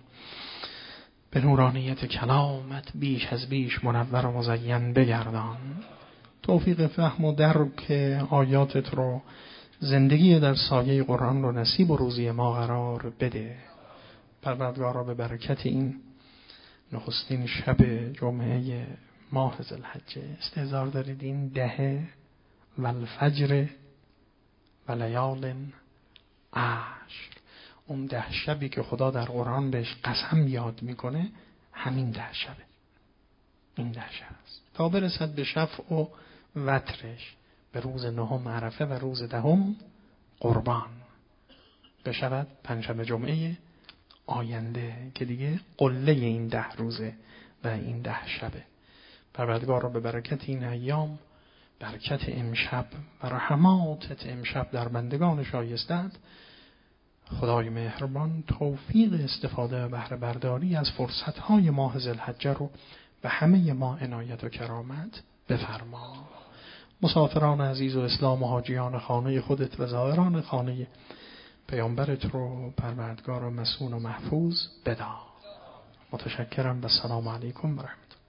به نورانیت کلامت بیش از بیش منور و مزین بگردان. توفیق فهم و درک آیاتت رو، زندگی در سایه قرآن رو نصیب و روزی ما قرار بده. پروردگارا به برکت این نخستین شب جمعه ماه ذوالحجه، استحضار دارید این 10 و الفجر و لیال عشر، اون 10 شبی که خدا در قرآن بهش قسم یاد میکنه، همین 10 شبه. این 10 شب است تا برسد به شفع و وترش، به روز 9 عرفه و روز 10 قربان بشود پنجشنبه جمعه آینده که دیگه قله این 10 روزه و این 10 شبه. پروردگار را به برکت این ایام، برکت امشب و رحماتت امشب در بندگان شایستت، خدای مهربان توفیق استفاده و بهره برداری از فرصت‌های ماه ذوالحجه رو به همه ما عنایت و کرامت بفرما. مسافران عزیز و اسلام و حاجیان خانه خودت و زائران خانه پیامبرت رو پروردگار و مسئول و محفوظ بدار. متشکرم و السلام علیکم و رحمت الله.